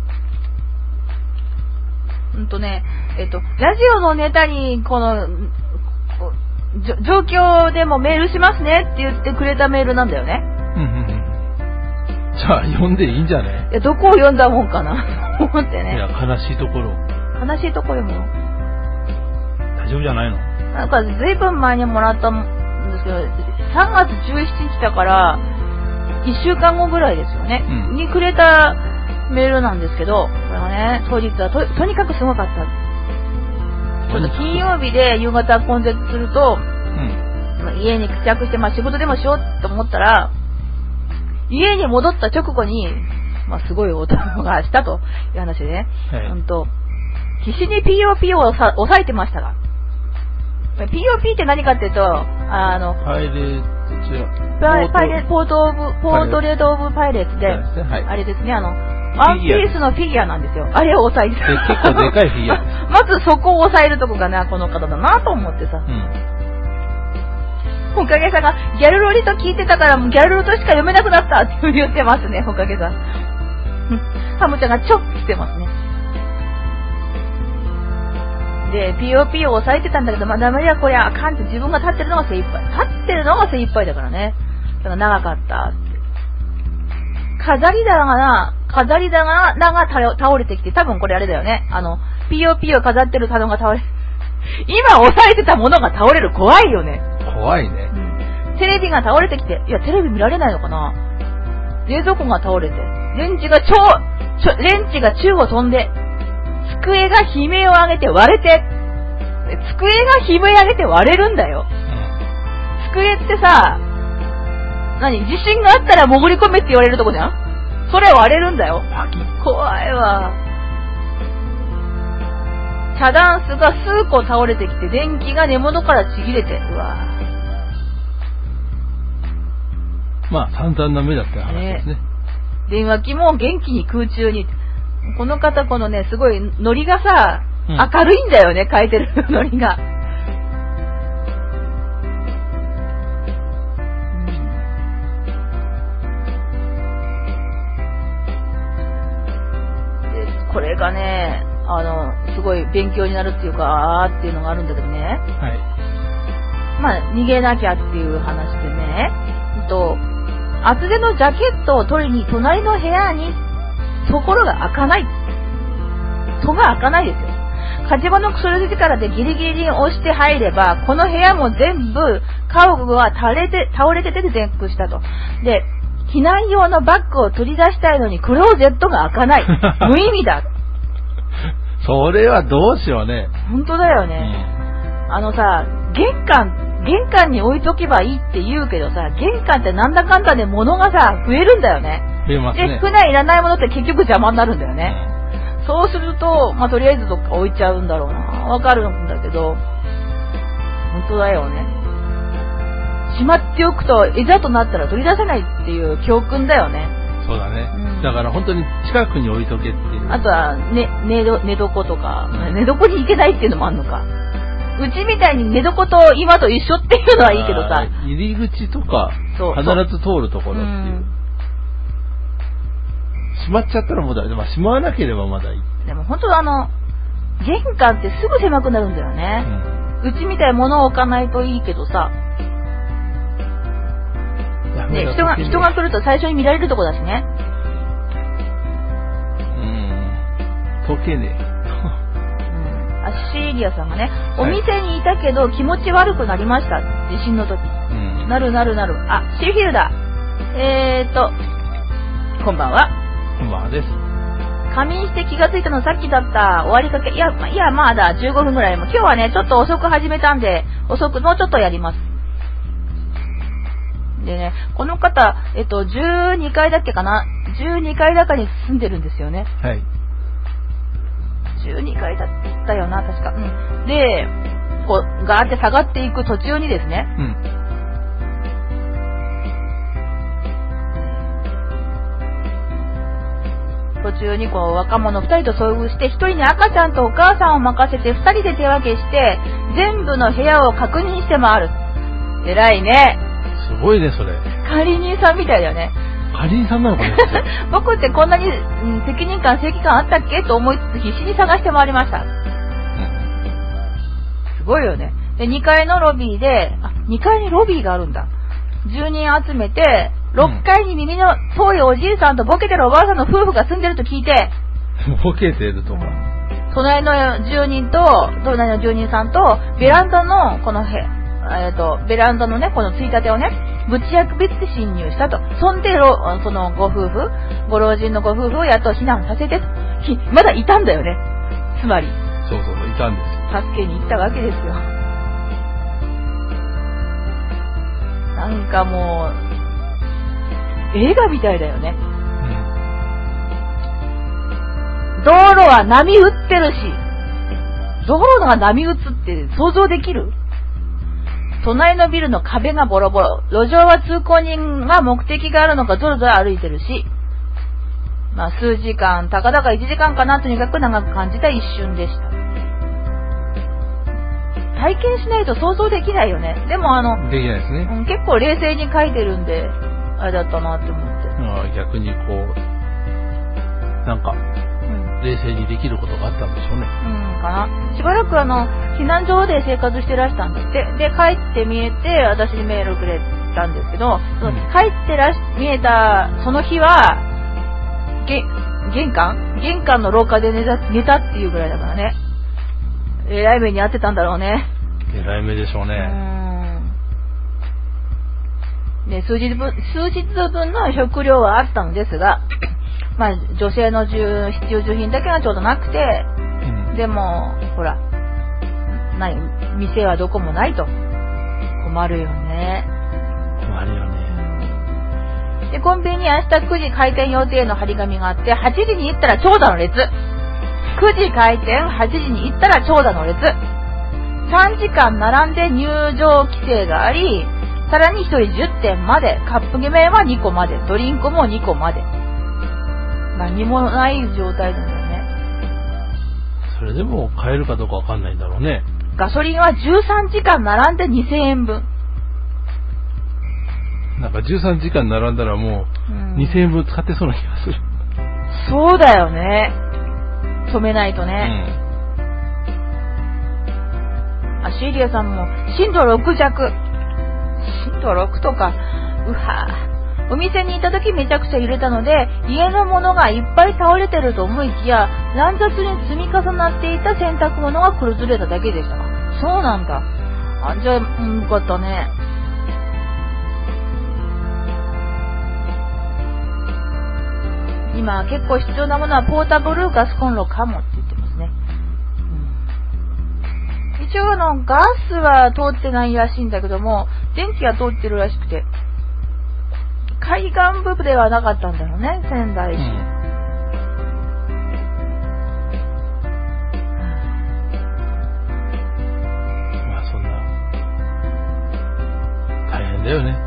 うんとね、えっと、ラジオのネタに、この、状況でもメールしますねって言ってくれたメールなんだよね。うんうんうん。 じゃあ、読んでいいんじゃね？ いや、どこを読んだもんかな思ってね。 いや、悲しいところ。 悲しいところ読むの？ 大丈夫じゃないの？ なんか、ずいぶん前にもらったんですけど、さんがつじゅうしちにちだから、いっしゅうかんごぐらいですよね。うん、にくれたメールなんですけど、これはね、当日は と, とにかくすごかった。ちょっと金曜日で夕方混雑すると、うんまあ、家に帰着して、まあ仕事でもしようと思ったら、家に戻った直後に、まあすごい音がしたという話でね、はい、うんと必死に ピーオーピー をさ抑えてましたが、ピーオーピー って何かっていうと、あの、 パイレート、 パイレポートオブ、ポートレートオブパイレーツで、はい、あれですね、あの、ワンピースのフィギュアなんですよ。あれを抑えて結構でかいフィギュア。 まずそこを抑えるとこがな、この方だなと思ってさ。うん。おかげさんが、ギャルロリと聞いてたから、ギャルロリとしか読めなくなったって言ってますね、おかげさん。ハムちゃんがちょっとしてますね。で、ピーオーピー を抑えてたんだけど、まあダメだこりゃあかんって自分が立ってるのが精一杯。立ってるのが精一杯だからね。だから長かったって。飾り棚がな、飾り棚が倒れてきて、多分これあれだよね。あの、ピーオーピー を飾ってる棚が倒れ、 今押さえてたものが倒れる。怖いよね。 怖いね。 うん。テレビが倒れてきて、いや、テレビ見られないのかな。冷蔵庫が倒れて、レンチが超、ちょレンチが宙を飛んで、机が悲鳴を上げて割れて、机が悲鳴上げて割れるんだよ。うん、机ってさ、何地震があったら潜り込めって言われるとこじゃん。それ割れるんだよ。怖いわ。茶ダンスが数個倒れてきて、電気が根元からちぎれて、うわまあ、散々な目だった話ですね。ね電話機も元気に空中に。この方、このね、すごい、ノリがさ、うん、明るいんだよね、書いてるノリが。これがね、あの、すごい勉強になるっていうか、あーっていうのがあるんだけどね。はい。まあ、逃げなきゃっていう話でね、えっと、厚手のジャケットを取りに隣の部屋に、ところが開かない。戸が開かないですよ。火事場の薬力でギリギリに押して入れば、この部屋も全部、家具は倒れて、倒れてて全空したと。で、避難用のバッグを取り出したいのにクローゼットが開かない。無意味だ。 それはどうしようね。 本当だよね。うん、あのさ、玄関、玄関に置いとけばいいって言うけどさ、玄関ってなんだかんだで物がさ、増えるんだよね。 増えますね。 で、普段いらないものって結局邪魔になるんだよね。うん、そうすると、まあ、とりあえずどっか置いちゃうんだろうな。わかるんだけど、本当だよね。しまっておくといざとなったら取り出せないっていう教訓だよね。 そうだね、うん、だから本当に近くに置いとけっていう。 あとはね、寝ど、寝床とか、うん、寝床に行けないっていうのもあるのか。うちみたいに寝床と今と一緒っていうのはいいけどさ、 入り口とか必ず通るところっていう、うん、閉まっちゃったらもうだめ。まあ、閉まらなければまだいい。 でも本当あの玄関ってすぐ狭くなるんだよね、うん、うちみたいに物を置かないといいけどさ、ね、人が、人が来ると最初に見られるとこだしね。 うん。溶けねえ。 うん。アッシーリアさんがね、お店にいたけど気持ち悪くなりました。地震の時。うん。なるなるなる。あ、シーフィルだ。えーと、こんばんは。 こんばんはです。 仮眠して気がついたのさっきだった。終わりかけ。いや、いや、まだじゅうごふんぐらいも。今日はね、ちょっと遅く始めたんで、遅く、もうちょっとやります。でね、この方、えっと、じゅうにかいだっけかな ?じゅうにかい高に住んでるんですよね。はい。じゅうにかいだったよな、確か。うん。で、こう、ガーって下がっていく途中にですね。うん。途中にこう、若者ふたりと遭遇して、ひとりに赤ちゃんとお母さんを任せて、ふたりで手分けして、全部の部屋を確認して回る。偉いね。 すごいね、それ。 管理人さんみたいだよね。 管理人さんなのかね僕ってこんなに、うん、責任感、正義感あったっけと思いつつ必死に探して回りました。うん、すごいよね。で、にかいのロビーで、あ、にかいにロビーがあるんだ。じゅうにん集めて、ろっかいに耳の遠いおじいさんとボケてるおばあさんの夫婦が住んでると聞いて、 ボケてるとか。 隣の住人と、隣の住人さんと、ベランダのこの部屋、えっと、ベランダのね、このついたてをね、ぶち開けて侵入したと。そんで、そのご夫婦、ご老人のご夫婦をやっと避難させてと。まだいたんだよね。つまり。 そうそう、いたんです。 助けに行ったわけですよ。なんかもう、映画みたいだよね。うん、道路は波打ってるし、道路が波打つって想像できる？隣のビルの壁がボロボロ。路上は通行人が目的があるのかゾロゾロ歩いてるし。まあ数時間、たかだかいちじかんかな、とにかく長く感じた一瞬でした。体験しないと想像できないよね。でもあの、 できないですね。 うん、結構冷静に書いてるんで、あれだったなって思って。 ああ、逆にこう、なんか、冷静にできることがあったんでしょうね。 うん、かな。しばらくあの、避難所で生活してらしたんだって。で、帰って見えて、私にメールくれたんですけど、その、うん、帰ってらし、見えた、その日は、げ、玄関玄関の廊下で寝た、寝たっていうぐらいだからね。 えらい目に遭ってたんだろうね。 えらい目でしょうね。 うん。で、数日分、数日分の食料はあったのですが、まあ、女性の必要需品だけがちょうどなくて、うん、でも、ほら、ない、店はどこもないと。困るよね。 困るよね。 で、コンビニに明日くじ開店予定の張り紙があって、はちじに行ったら長蛇の列。くじ開店、はちじに行ったら長蛇の列。さんじかん並んで入場規制があり、さらにひとりじゅってんまで、カップ麺はにこまで、ドリンクもにこまで。何もない状態なんだよね。 それでも買えるかどうかわかんないんだろうね。 ガソリンはじゅうさんじかん並んでにせんえんぶん。 なんかじゅうさんじかん並んだらもうにせんえんぶん使ってそうな気がする。 そうだよね。止めないとね。うん、あ、シーリアさんも震度ろく弱。震度ろくとか、うはぁ。お店にいた時めちゃくちゃ揺れたので、家のものがいっぱい倒れてると思いきや、乱雑に積み重なっていた洗濯物が崩れただけでした。そうなんだ。あ、じゃあ、うん、よかったね。今結構必要なものはポータブルガスコンロかもって言ってますね。うん、一応のガスは通ってないらしいんだけども、電気は通ってるらしくて、海岸部ではなかったんだろうね、仙台市。うん、 まあそんな大変だよね。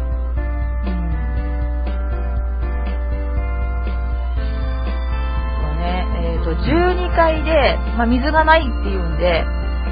じゅうにかいで、まあ、水がないっていうんで、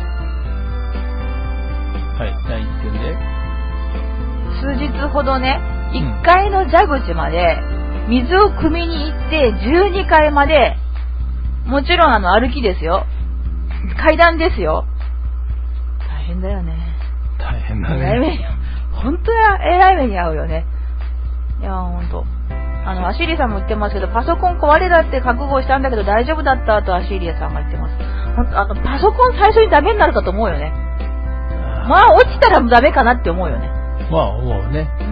はい、ないっていうんで、 数日ほどね、いっかいの蛇口まで水を汲みに行ってじゅうにかいまで、もちろんあの歩きですよ、階段ですよ。大変だよね。 大変だね。 えらい目に、本当はえらい目に遭うよね。いや本当。あのアシリさんも言ってますけど、パソコン壊れだって覚悟したんだけど大丈夫だったとアシリアさんが言ってます。ほんとあのパソコン最初にダメになるかと思うよね。まあ落ちたらダメかなって思うよね。 まあ思うね。 うん。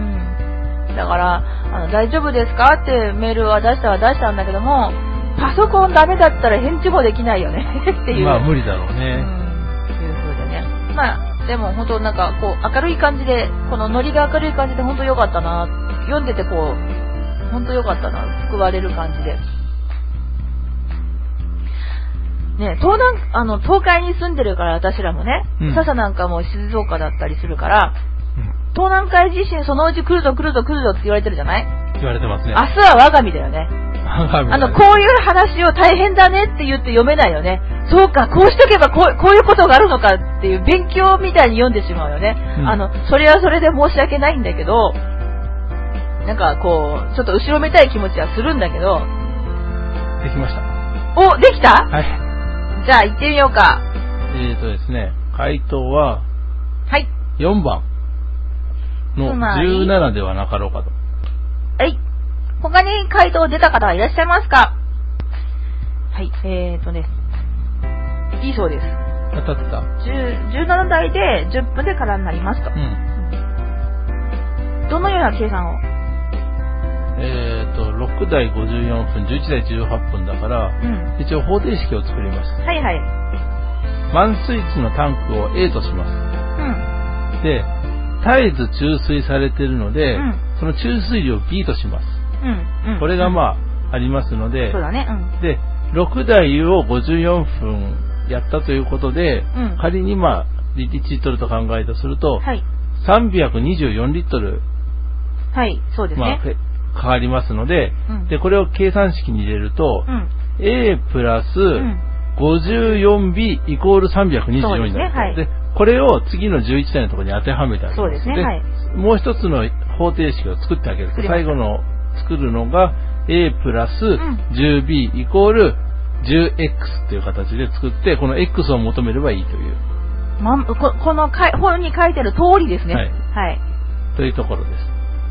だからあの大丈夫ですかってメールは出したは出したんだけども、パソコンダメだったら返事もできないよねっていう。 まあ無理だろうね。 うん。いう風でね。まあでも本当なんかこう明るい感じで、このノリが明るい感じで本当良かったな。読んでてこう。本当良かったな、救われる感じで。ね、東南、あの、東海に住んでるから私らもね、うん、笹なんかも静岡だったりするから、うん、東南海地震そのうち来るぞ来るぞ来るぞって言われてるじゃない？ 言われてますね。 明日は我が身だよね。我が身だね。あの、こういう話を大変だねって言って読めないよね。そうか、こうしとけばこう、こういうことがあるのかっていう勉強みたいに読んでしまうよね。うん、あの、それはそれで申し訳ないんだけど、なんかこうちょっと後ろめたい気持ちはするんだけど。 できました。 お、できた？ はい。 じゃあ行ってみようか。 えーとですね、回答ははいよんばんのじゅうななではなかろうかと。 はい。他に回答出た方はいらっしゃいますか？はい。えーとね、いいそうです。 当たった。 じゅう、じゅうななだいでじゅっぷんで空になりますと。うん。どのような計算を？ えーと、ろくだいごじゅうよんぷん、じゅういちだいじゅうはっぷんだから、うん、一応方程式を作りました。 はいはい。 満水値のタンクを A とします。うん。で、絶えず注水されているので、うん、その注水量 B とします。うん。うん、これがまあ、うん、ありますので、 そうだね。うん。 で、ろくだいをごじゅうよんぷんやったということで、うん、仮にまあ、リッチトルと考えたとすると、はい、さんびゃくにじゅうよんリットル。 はい、そうですね。まあ変わりますので、うん、でこれを計算式に入れると、うん、A プラス ごじゅうよんビー イコールさんびゃくにじゅうよんになる、ねはい、でこれを次のじゅういちだいのところに当てはめてあげます。 そうですね、はい、 もう一つの方程式を作ってあげると最後の作るのが A プラス じゅうビー イコール じゅうエックス という形で作って、この X を求めればいいという、 ま、こ, このか本に書いてる通りですね。はい、はい、 というところです。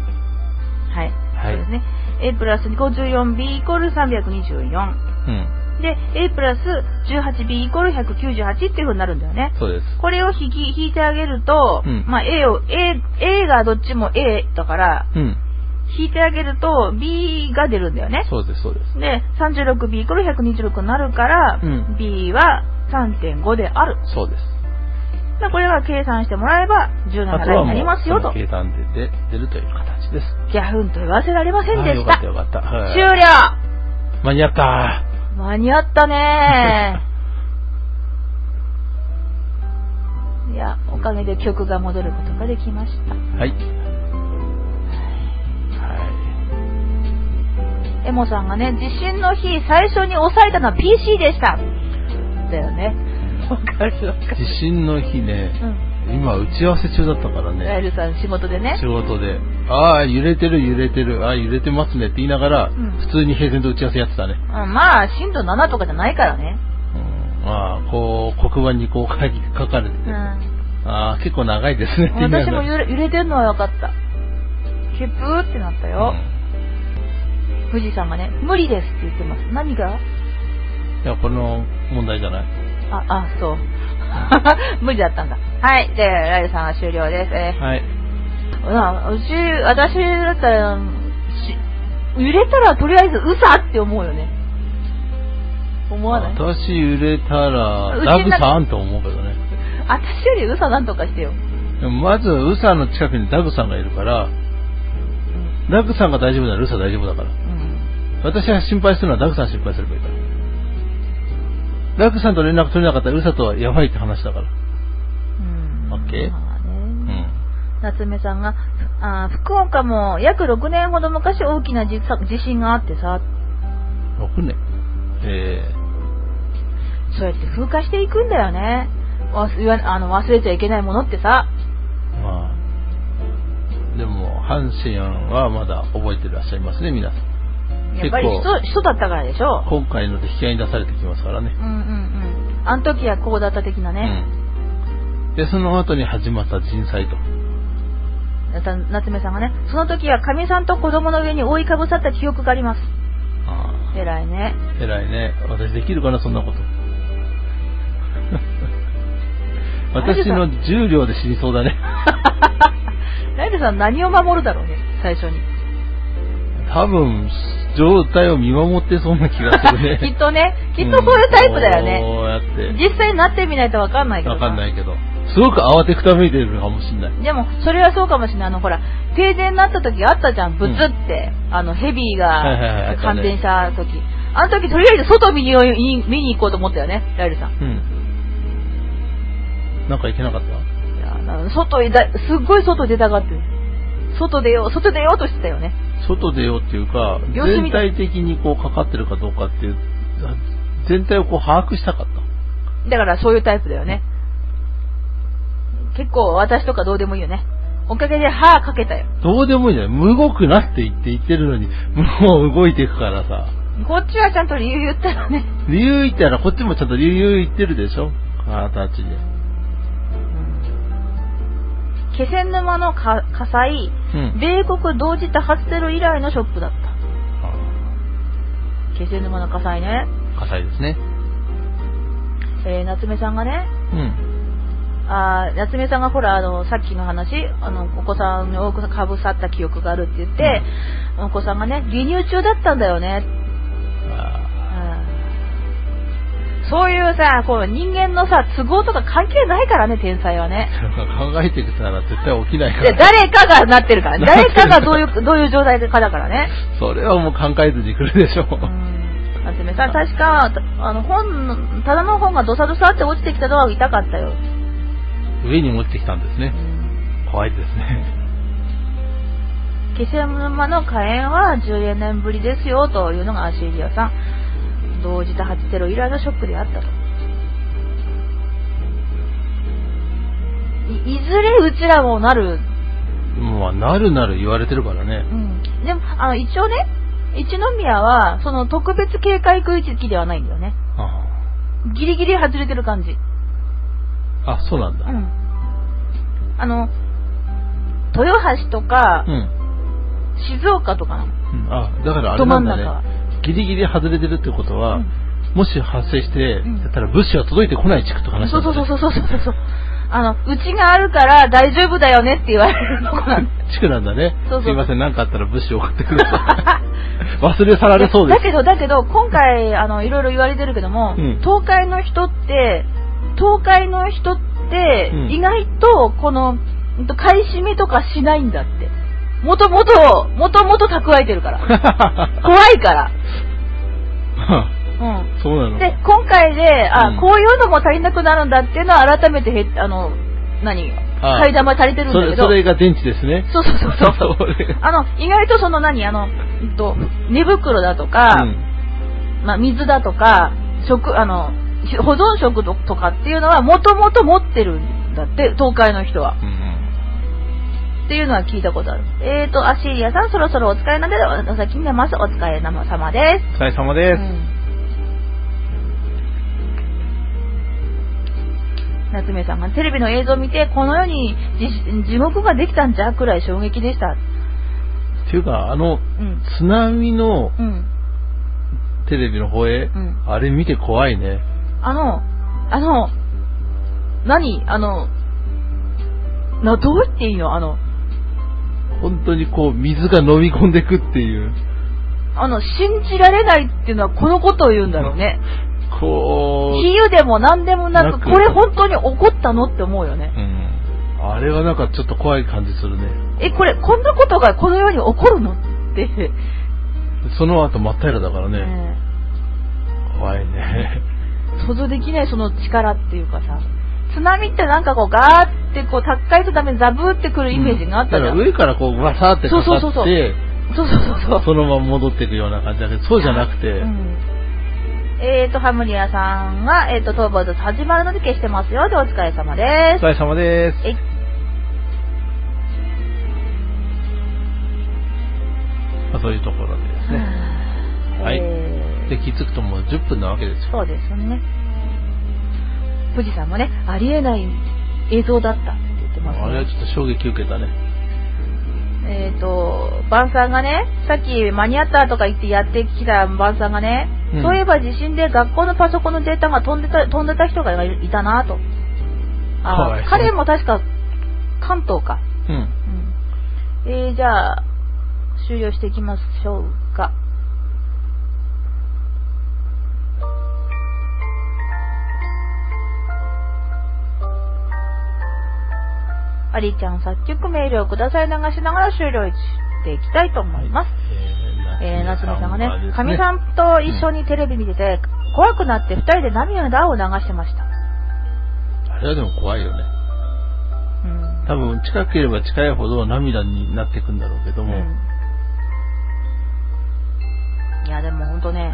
はい、はい、そうですね。A プラス ごじゅうよんビー イコールさんびゃくにじゅうよん。うん。 で、A プラス じゅうはちビー イコールひゃくきゅうじゅうはちっていう風になるんだよね。 そうです。 これを引き、引いてあげると、うん、まあ A を、A、A がどっちも A だから、うん、引いてあげると B が出るんだよね。 そうです、そうです。 で、さんじゅうろくビー イコールひゃくにじゅうろくになるから、うん、B は さんてんご である。 そうです。 でこれは計算してもらえばじゅうななラインになりますよと。 計算で出るという形です。 ギャフンと言わせられませんでした。 よかったよかった。はい、 終了。 間に合った。 間に合ったねいや、おかげで曲が戻ることができました。 はい。 はい。エモさんがね、地震の日最初に押さえたのは ピーシー でした。だよね。わかるわかる。 地震の日ね、うん、今打ち合わせ中だったからね。 ライルさん仕事でね。 仕事で。ああ、揺れてる揺れてる。ああ、揺れてますねって言いながら、うん、普通に平然と打ち合わせやってたね。 うん、まあ、震度ななとかじゃないからね。 うん、まあ、こう、黒板にこう書かれてて。うん、ああ、結構長いですねって言いながら。 私も揺れ、揺れてるのは分かった。キュプーってなったよ。うん、富士山がね、無理ですって言ってます。何が？ いや、この問題じゃない。 あ、あ、そう。無理だったんだ。はい。で、ライルさんは終了です。えー、 はい。 うち、私だったら、揺れたらとりあえずうさって思うよね。思わない？ 私揺れたら、ダグさんと思うけどね。 私よりうさなんとかしてよ。 でもまず、うさの近くにダグさんがいるから、うん、ダグさんが大丈夫ならうさ大丈夫だから。うん、私は心配するのはダグさん心配すればいいから。ダグさんと連絡取れなかったらうさとはやばいって話だから。 うん。 オッケー？ まあね。うん。夏目さんが、あ、福岡も約ろくねんほど昔大きな地震があってさ。 ろくねん？ええー。そうやって風化していくんだよね。わあの忘れちゃいけないものってさ。 まあ。でも、阪神はまだ覚えてらっしゃいますね、皆さん。 やっぱり人、人だったからでしょ。 今回ので引き合いに出されてきますからね。 うんうんうん。あの時はこうだった的なね。 うん。で、その後に始まった人災と。 夏目さんがね、その時は神さんと子供の上に覆いかぶさった記憶があります。ああ。偉いね。 偉いね。私できるかな、そんなこと。私の重量で死にそうだね。 ライルさん何を守るだろうね、最初に。 多分、状態を見守ってそうな気がするね。 きっとね、きっとそういうタイプだよね。 こうやって。 実際になってみないと分かんないけど。 分かんないけど。すごく慌てくためいてるかもしれない。 でも、それはそうかもしれない。あの、ほら、停電になった時あったじゃん、ブツって。うん、あの、ヘビーが感電した時。はいはいはい、あの時、とりあえず外見に見に行こうと思ったよね、ライルさん。うん。 なんか行けなかった？いや、外にだ、すっごい外出たがってる。外出よう、外出ようとしてたよね。 外出ようっていうか、全体的にこうかかってるかどうかっていう、全体をこう把握したかった。 だからそういうタイプだよね。結構私とかどうでもいいよね。おかげで歯かけたよ。 どうでもいいじゃない。無動くなって言って言ってるのに、もう動いていくからさ。 こっちはちゃんと理由言ったらね。 理由言ったらこっちもちゃんと理由言ってるでしょ。形で。 気仙沼の火災、うん、米国同時多発テロ以来のショックだった。気仙沼の火災ね。 火災ですね。 えー、夏目さんがね、うん、あ夏目さんがほらあのさっきの話、あのお子さんに多くかぶさった記憶があるって言って、うん、お子さんがね離乳中だったんだよね。あそういうさ、こう人間のさ都合とか関係ないからね、天才はね。 考えていくたら絶対起きないから。 で誰かがなってるから、誰かがどういうどういう状態かだからね。 それはもう考えずに来るでしょう。うん。 夏目さん確かあの本ただの本がどさどさって落ちてきたのは痛かったよ。 上に落ちてきたんですね。うん、怖いですね。 気仙沼の火炎はじゅうよねんぶりですよというのがアシリアさん。同時多発テロ以来のショックであったと。 い, いずれうちらもなる、 まあ、なるなる言われてるからね、 うん、でもあの一応ね一宮はその特別警戒区域ではないんだよね。ああギリギリ外れてる感じ。 あ、そうなんだ。うん、 あの豊橋とか、うん、静岡とかなの、 うん、あだからあれなんだね、ギリギリ外れてるってことは、うん、 もし発生して、うん、だったら物資は届いてこない地区と話してる、 ね、そうそうそうそうそうそう。あの、うちがあるから大丈夫だよねって言われるとこなんだ。 地区なんだね。そうそう。すいません、何かあったら物資を送ってください。忘れ去られそうです。 だけど、だけど、今回、あの、いろいろ言われてるけども、うん、東海の人って、東海の人って、意外と、この、うん、買い占めとかしないんだって。もともと、もともと蓄えてるから。怖いから。 うん、そうなの。 で、今回で、あ、うん、こういうのも足りなくなるんだっていうのは改めてへ、あの、何替え玉足りてるんだけど。 それ、それが電池ですね。 そうそうそうそう。あの、意外とその何、あの、うんと、寝袋だとか、うん、まあ、水だとか、食、あの、保存食とかっていうのはもともと持ってるんだって、東海の人は。うんうん、っていうのは聞いたことある。えーと、アシリアさん、そろそろお疲れなんで、お先に寝ます。お疲れ様です。 お疲れ様です。うん夏目さんがテレビの映像を見てこのように地獄ができたんじゃくらい衝撃でした。 っていうかあの、うん、津波の、うん、テレビの放映、うん、あれ見て怖いね。 あのあの何あのなどう言っていいのあの本当にこう水が飲み込んでくっていうあの信じられないっていうのはこのことを言うんだろうね。 こう比喩でも何でもなく、これ本当に起こったのって思うよね。 うん。あれはなんかちょっと怖い感じするね。 え、これ、こんなことがこの世に起こるのって。 その後真っ平らだからね。ね怖いね。 想像できないその力っていうかさ。津波ってなんかこうガーってこう高いとダメにザブーってくるイメージがあったじゃん。 うん、だから上からこうわさーってかかって、そうそうそうそう。 そうそうそう。 そのまま戻っていくような感じだけど、そうじゃなくて。うんえーと、ハムリアさんが、えーと、当番ずつ始まるので消してますよ。で、お疲れ様です。 お疲れ様です。 えい。 まあ、そういうところでですね。はい。えー、で、気づくともうじゅっぷんなわけですよ。 そうですね。富士山もね、ありえない映像だったって言ってますね。 あれはちょっと衝撃受けたね。 えーと、晩さんがね、さっき間に合ったとか言ってやってきた晩さんがね、うん、そういえば地震で学校のパソコンのデータが飛んでた、飛んでた人がいたなと。あ、はい、彼も確か関東か。うん。うん、えー、じゃあ、終了していきましょうか。アリちゃん作曲メールをください流しながら終了していきたいと思います。はい、えー、夏目さんがね、かみさんと一緒にテレビ見てて、うん、怖くなって二人で涙を流してました。 あれはでも怖いよね。うん、多分近ければ近いほど涙になっていくんだろうけども。うん、 いやでもほんとね、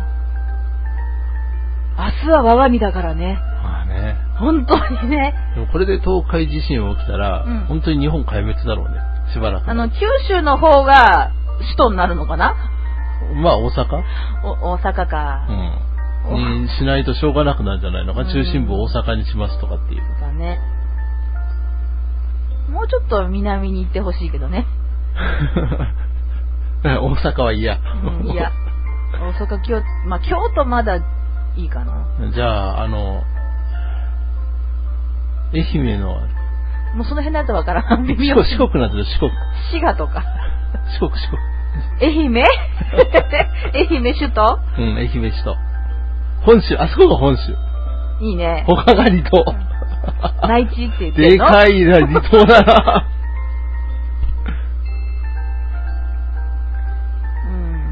明日は我が身だからね。 まあね。 本当にね。 でもこれで東海地震起きたら、うん、本当に日本壊滅だろうね。しばらく。 あの、九州の方が首都になるのかな？ まあ大阪？ お大阪か。 うん。にしないとしょうがなくなるんじゃないのか。うん、中心部を大阪にしますとかっていう。 だね。もうちょっと南に行ってほしいけどね。 大阪は嫌。 うん、いや。大阪、京都、まあ京都まだいいかな。 じゃあ、あの、愛媛の、 もうその辺だとわからん。 四国、四国なんだよ、四国。 滋賀とか。 四国、四国。 愛媛愛媛首都うん、愛媛首都。本州、あそこが本州。 いいね。 他が離島。 内地って言ってるの？ でかいな、離島だな。 うん、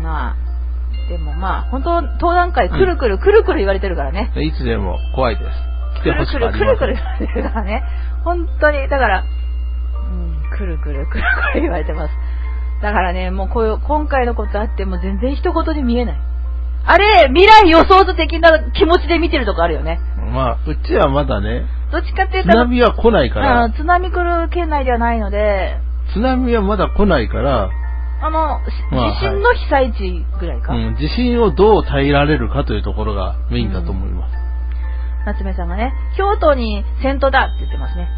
まあ。でもまあ、本当登壇会くるくる、うん、くるくる言われてるからね。 いつでも怖いです。来てほしくありません。 くるくるくるくる言われてるからね。本当に、だから、うん、くるくるくるくる言われてます。だからね、もうこういう、今回のことあっても全然一言に見えない。あれ、未来予想図的な気持ちで見てるとこあるよね。 まあ、うちはまだね。 どっちかっていうと。 津波は来ないから。 津波来る県内ではないので。 津波はまだ来ないから。 あの、まあ、地震の被災地ぐらいか、 はい、うん。地震をどう耐えられるかというところがメインだと思います。 うん、夏目さんがね、京都に銭湯だって言ってますね。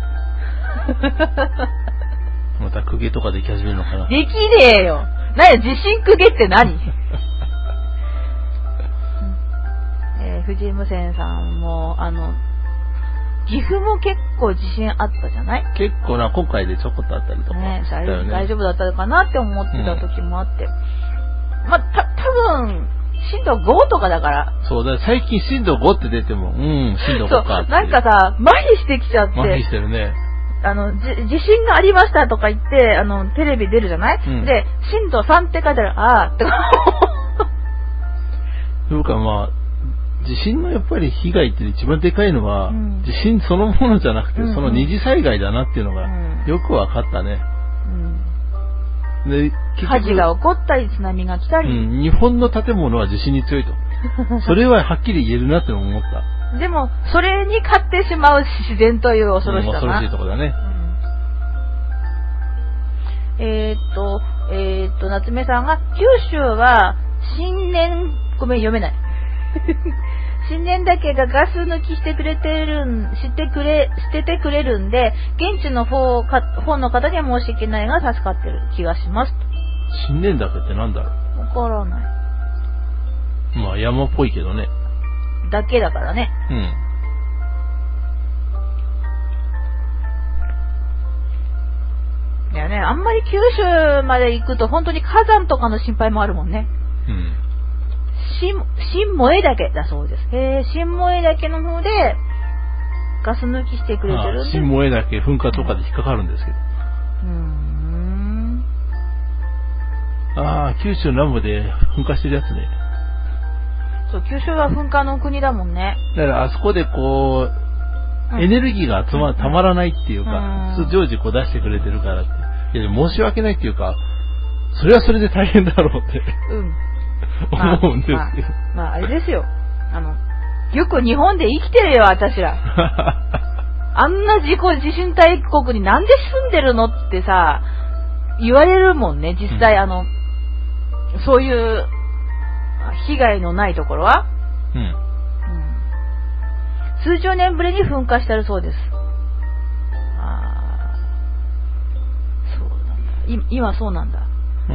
また公家とかでき始めるのかな。 できねえよ。なに地震公家って何？えー、 藤井無線さんも、あの、岐阜も結構自信あったじゃない？ 結構な、今回でちょこっとあったりとかしたよね。 大丈夫だったのかなって思ってた時もあって。うん、まあ、た、多分、震度ごとかだから。 そうだ、最近震度ごって出ても、うん、震度ごかって。 そう、なんかさ、麻痺してきちゃって。 麻痺してるね。 あの、じ、地震がありましたとか言って、あの、テレビ出るじゃない、うん、で、震度さんって書いてある、あーって。 そうか、まあ、地震のやっぱり被害って一番でかいのは、うん、地震そのものじゃなくて、うんうん、その二次災害だなっていうのがよくわかったね。うん、で、 火事が起こったり、津波が来たり、 うん。日本の建物は地震に強いと。それははっきり言えるなって思った。 でも、それに勝ってしまう自然という恐ろしさな、うん、 恐ろしいところだね。 うん、えー、っと、えー、っと、夏目さんが、九州は、新年、ごめん、読めない。新年だけがガス抜きしてくれてるん、してくれ、捨ててくれるんで、現地の方か、方の方には申し訳ないが助かってる気がします。 新年だけってなんだろう？ わからない。 まあ山っぽいけどね。 だけだからね。 うん。 いやね、あんまり九州まで行くと本当に火山とかの心配もあるもんね。 うん。 新、新萌岳だそうです。へえ、新萌岳の方でガス抜きしてくれてるんで。 新萌岳噴火とかで引っかかるんですけど。 うーん。 ああ、九州南部で噴火してるやつね。 そう、九州は噴火の国だもんね。 だからあそこでこう、うん、エネルギーがつま、たまらないっていうか、うん、常時こう出してくれてるからって。いや、申し訳ないっていうか、それはそれで大変だろうって。 うん。 思うんですよ。 まあ、まあ、まあ、あれですよ。あの、よく日本で生きてるよ、私ら。あんな自己地震大国になんで住んでるのってさ、言われるもんね、実際、うん、あの、そういう被害のないところは。 うん。うん、 数十年ぶりに噴火してるそうです。ああ、そうなんだ。今そうなんだ。 うん。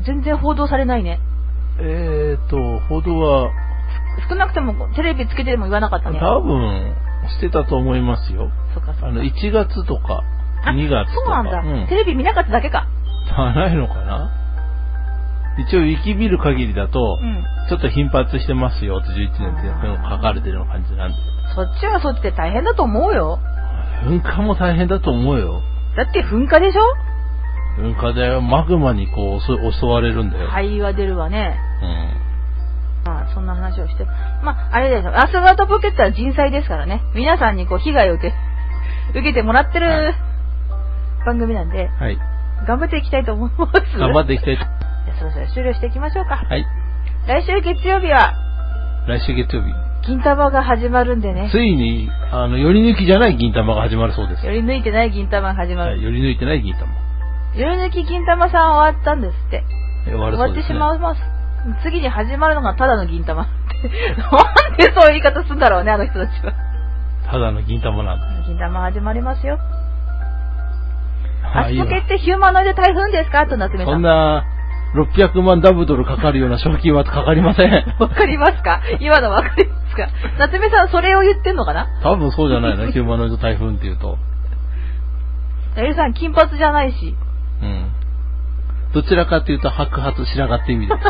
全然報道されないね。 えーと、報道は少なくともテレビつけても言わなかったね。 多分してたと思いますよ。 そうかそうか。 あのいちがつとかにがつとか。 そうなんだ、うん。テレビ見なかっただけか。 じゃないのかな。一応ウィキ見る限りだと、うん、ちょっと頻発してますよってじゅういちねんって書かれてるような感じなんで。 そっちはそっちで大変だと思うよ。 噴火も大変だと思うよ。 だって噴火でしょ。 噴火だよ。マグマにこう襲われるんだよ。 灰は出るわね。 うん。 まあそんな話をして、まああれですよ。アスファルトポケットは人災ですからね。皆さんにこう被害を受け受けてもらってる、はい、番組なんで、 はい、 頑張っていきたいと思います。 頑張っていきたい。じゃあそろそろ終了していきましょうか。 はい。 来週月曜日は来週月曜日。 銀玉が始まるんでね。 ついにあの寄り抜きじゃない銀玉が始まるそうです。 寄り抜いてない銀玉が始まる。 はい、寄り抜いてない銀玉。 寄り抜き銀玉さん終わったんですって。 終わるそうですね。 終わってしまいます。次に始まるのがただの銀玉。なんでそういう言い方するんだろうね、あの人たちは。 ただの銀玉なんだ。 銀玉始まりますよ。アスポケってヒューマノイド台風ですかと夏目さん。 そんなろっぴゃくまんダブドルかかるような賞金はかかりません。 わかりますか？今のわかりますか？夏目さんそれを言ってんのかな？ 多分そうじゃないの、ヒューマノイド台風っていうと。 エルさん金髪じゃないし。 うん。どちらかというと白髪白髪って意味です。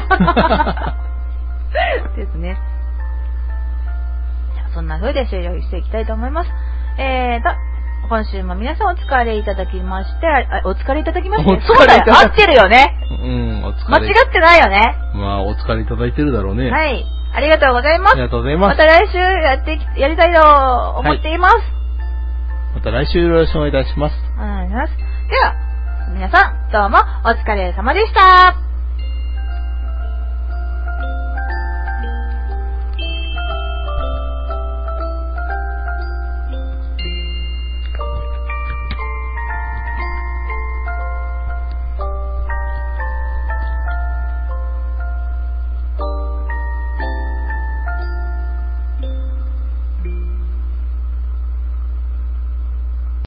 ですね。じゃあそんな風で終了していきたいと思います。えーと、今週も皆さんお疲れいただきまして、あ、お疲れいただきまして、そうだよ、合ってるよね。 うん、お疲れ。 間違ってないよね。 まあ、お疲れいただいてるだろうね。 はい。ありがとうございます。 ありがとうございます。 また来週やってき、やりたいと思っています。はい、 また来週よろしくお願いいたします。 お願いします。では、皆さん、どうもお疲れ様でした。